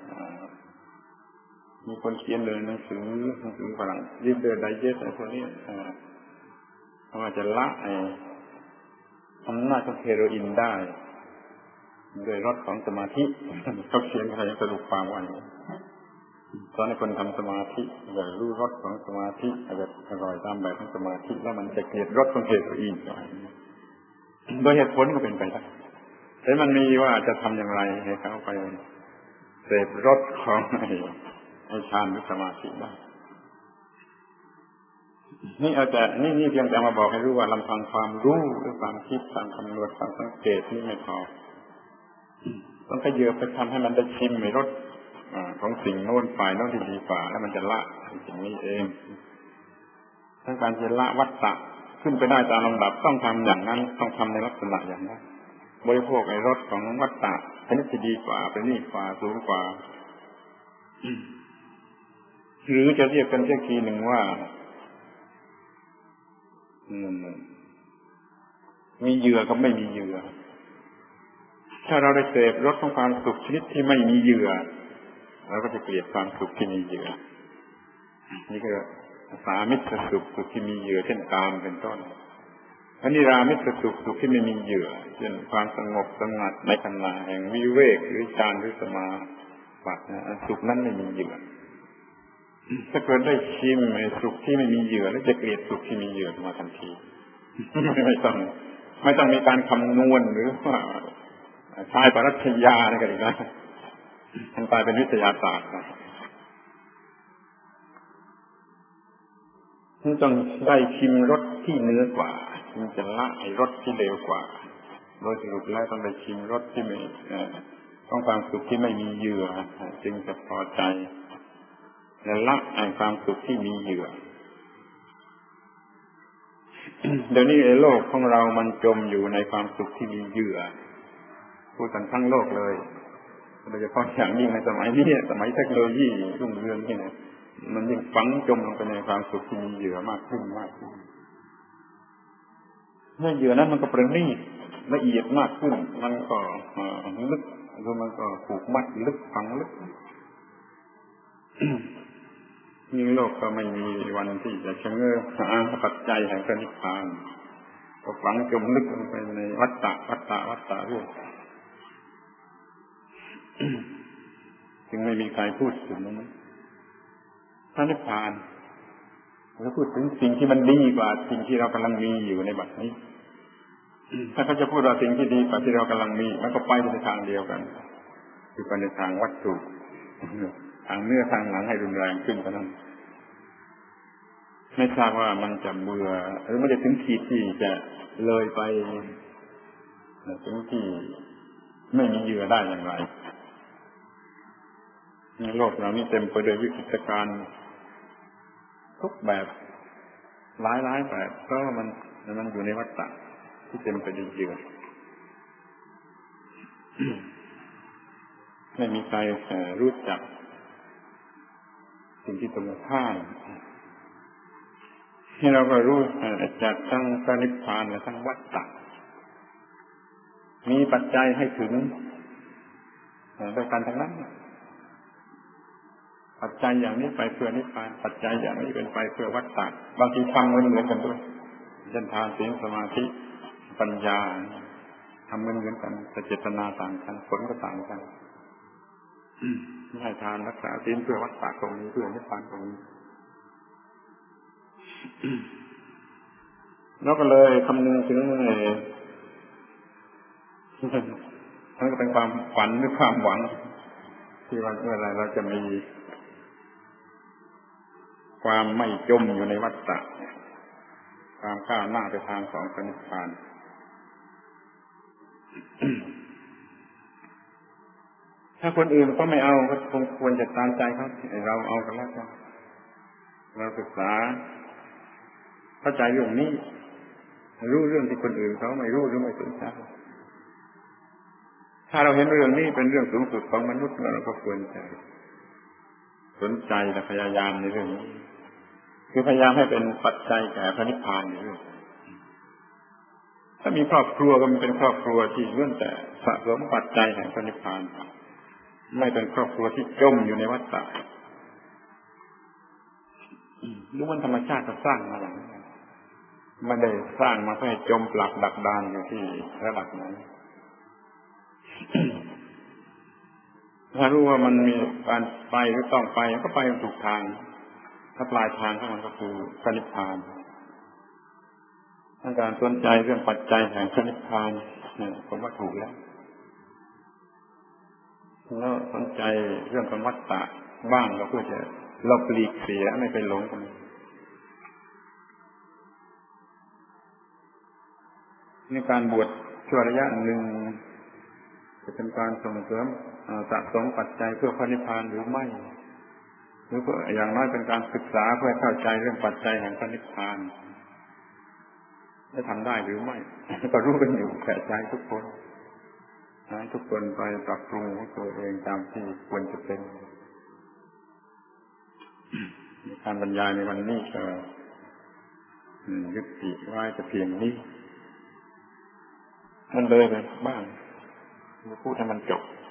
มีคนเขียนเลยหนังสือฝรั่งReader's Digestอะไรพวกนี้ว่าจะละอำนาจของเฮโรอีนได้โดยรสของสมาธิเขาเขียนอะไรสรุปความว่าตอนนี้คนทำสมาธิอยากรู้รสของสมาธิอาจจะอร่อยตามแบบของสมาธิแล้วมันจะเกลียดรสของเฮโรอีนโดยเหตุผลก็เป็นไปได้แต่มันมีว่าจะทำอย่างไรให้เขาไปเสพรสของไอ้ฌานหรือสมาธิได้นี่เอาแต่นี่เพียงแต่มาบอกให้รู้ว่าลำพังความรู้หรือความคิดความคำนวณความสังเกตนี่ไม่พอต้องขยับไปทำให้มันได้ชิมในรสของสิ่งโน้นฝ่ายโน้นที่ดีกว่าแล้วมันจะละสิ่งนี้เองทั้งการจะละวัฏฏะขึ้นไปได้ตามลำดับต้องทำอย่างนั้นต้องทำในลักษณะอย่างนั้นบริโภคไอ้รสของวัฏฏะชนิดที่ดีกว่าเป็นนี่กว่าสูงกว่าหรือจะเรียกกันอีกทีหนึ่งว่ามีเหยื่อกับไม่มีเหยื่อถ้าเราได้เสพรสของความสุขชนิดที่ไม่มีเหยื่อเราก็จะเกลียดความสุขที่มีเหยื่อนี่ก็สามิตรสุขสุขที่มีเหยื่อเช่นกามเป็นต้นอันนี้รามิตรสุขที่ไม่มีเหยื่อเช่นความสงบสงัดในขณะแห่งวิเวกหรือฌานหรือสมาบัติสุขนั้นไม่มีเหยื่อถ้าเกิดได้ชิมไอ้สุขที่ไม่มีเหยื่อแล้วจะเกลียดสุขที่มีเหยื่อมาทันทีไม่ต้องมีการคำนวณหรือว่าใช้ปรัชญาอะไรกันอีกนะมันกลายเป็นวิทยาศาสตร์มันต้องได้ชิมรสที่เหนือกว่าจึงจะละไอ้รสที่เลวกว่าโดยสรุปแล้วต้องได้ชิมรสที่ไม่ต้องความสุขที่ไม่มีเหยื่อจึงจะพอใจและละไอ้ความสุขที่มีเหยื่อเดี๋ยวนี้ไอ้โลกของเรามันจมอยู่ในความสุขที่มีเหยื่อพูดกันทั้งโลกเลยโดยเฉพาะอย่างยิ่งในสมัยนี้สมัยเทคโนโลยีรุ่งเรืองนี่นะมันยิ่งฝังจมลงไปในความสุขที่มีเหยื่อมากขึ้นเมื่อเหยื่อนั้นมันก็ประณีตละเอียดมากขึ้นมันก็ลึกหรือมันก็ผูกมัดลึกฝังลึกนี่โลกก็ไม่มีวันที่จะชะเง้อหาปัจจัยแห่งพระนิพพานก็ฝังจมลึกลงไปในวัฏฏะเรื่องจึงไม่มีใครพูดถึงพระนิพพานแล้วพูดถึงสิ่งที่มันดีกว่าสิ่งที่เรากำลังมีอยู่ในบัดนี้ถ้าเขาจะพูดว่าสิ่งที่ดีกว่าที่เรากำลังมีมันก็ไปในทางเดียวกันคือไปในทางวัตถุทางเนื้อทางหนังให้รุนแรงขึ้นเท่านั้นไม่ทราบว่ามันจะเบื่อหรือไม่ได้ถึงขีดที่จะเลยไปถึงที่ไม่มีเหยื่อได้อย่างไรในโลกเรานี่เต็มไปด้วยวิกฤตการณ์ทุกแบบหลายแบบเพราะมันอยู่ในวัฏฏะที่เต็มไปด้วยเหยื่อไม่มีใครรู้จักสิ่งที่ตรงข้ามที่เราก็รู้จากทั้งพระนิพพานและทั้งวัฏฏะมีปัจจัยให้ถึงด้วยกันทั้งนั้นปัจจัยอย่างนี้ไปเพื่อนิพพานปัจจัยอย่างนี้เป็นไปเพื่อวัฏฏะบางทีทำเหมือนกันด้วยเช่นทานศีลสมาธิปัญญาทำเหมือนกันแต่เจตนาต่างกันผลก็ต่างกันให้ทานรักษาศีลเพื่อวัฏฏะตรงนี้เพื่อนิพพานตรงนี้แล้วก็เลยคำนึงถึงนั่นก็เป็นความฝันหรือความหวังที่ว่าเมื่อไรเราจะมีความไม่จมอยู่ในวัฏฏะความก้าวหน้าไปทางของพระนิพพานถ้าคนอื่นก็ไม่เอาก็ควรจะตามใจเขาเราเอากันแล้วกันเราศึกษาเข้าใจเรื่องนี้รู้เรื่องที่คนอื่นเขาไม่รู้หรือไม่สนใจถ้าเราเห็นเรื่องนี้เป็นเรื่องสูงสุดของมนุษย์เราก็ควรจะสนใจและพยายามในเรื่องนี้คือพยายามให้เป็นปัจจัยแก่พระนิพพานในเรื่องถ้ามีครอบครัวก็มันเป็นครอบครัวที่ล้วนแต่สะสมปัจจัยแห่งพระนิพพานไม่เป็นครอบครัวที่จมอยู่ในวัฏฏะหรือมันธรรมชาติก็สร้างมาอย่างนี้ไม่ได้สร้างมาเพื่อให้จมปลักดักดานอยู่ที่ระดับนั้นถ้ารู้ว่ามันมีการไปหรือต้องไปก็ไปถูกทางถ้าปลายทางของมันก็คือพระนิพพานการสนใจเรื่องปัจจัยแห่งพระนิพพานผมว่าถูกแล้วสนใจเรื่องของวัฏฏะบ้างก็เพื่อจะเราปลีกเสียไม่ไปหลงกันในการบวชชั่วระยะหนึ่งจะเป็นการส่งเสริมสะสมปัจจัยเพื่อพระนิพพานหรือไม่หรือเพื่ออย่างน้อยเป็นการศึกษาเพื่อเข้าใจเรื่องปัจจัยแห่งพระนิพพานจะทำได้หรือไม่ก็รู้กันอยู่แก่ใจทุกคนทุกคนไปปรับปรุงตัวเองตามที่ควรจะเป็นการบรรยายในวันนี้ก็ยุติไว้แต่เพียงนี้มันเลยไปบ้างพูดให้มันจบ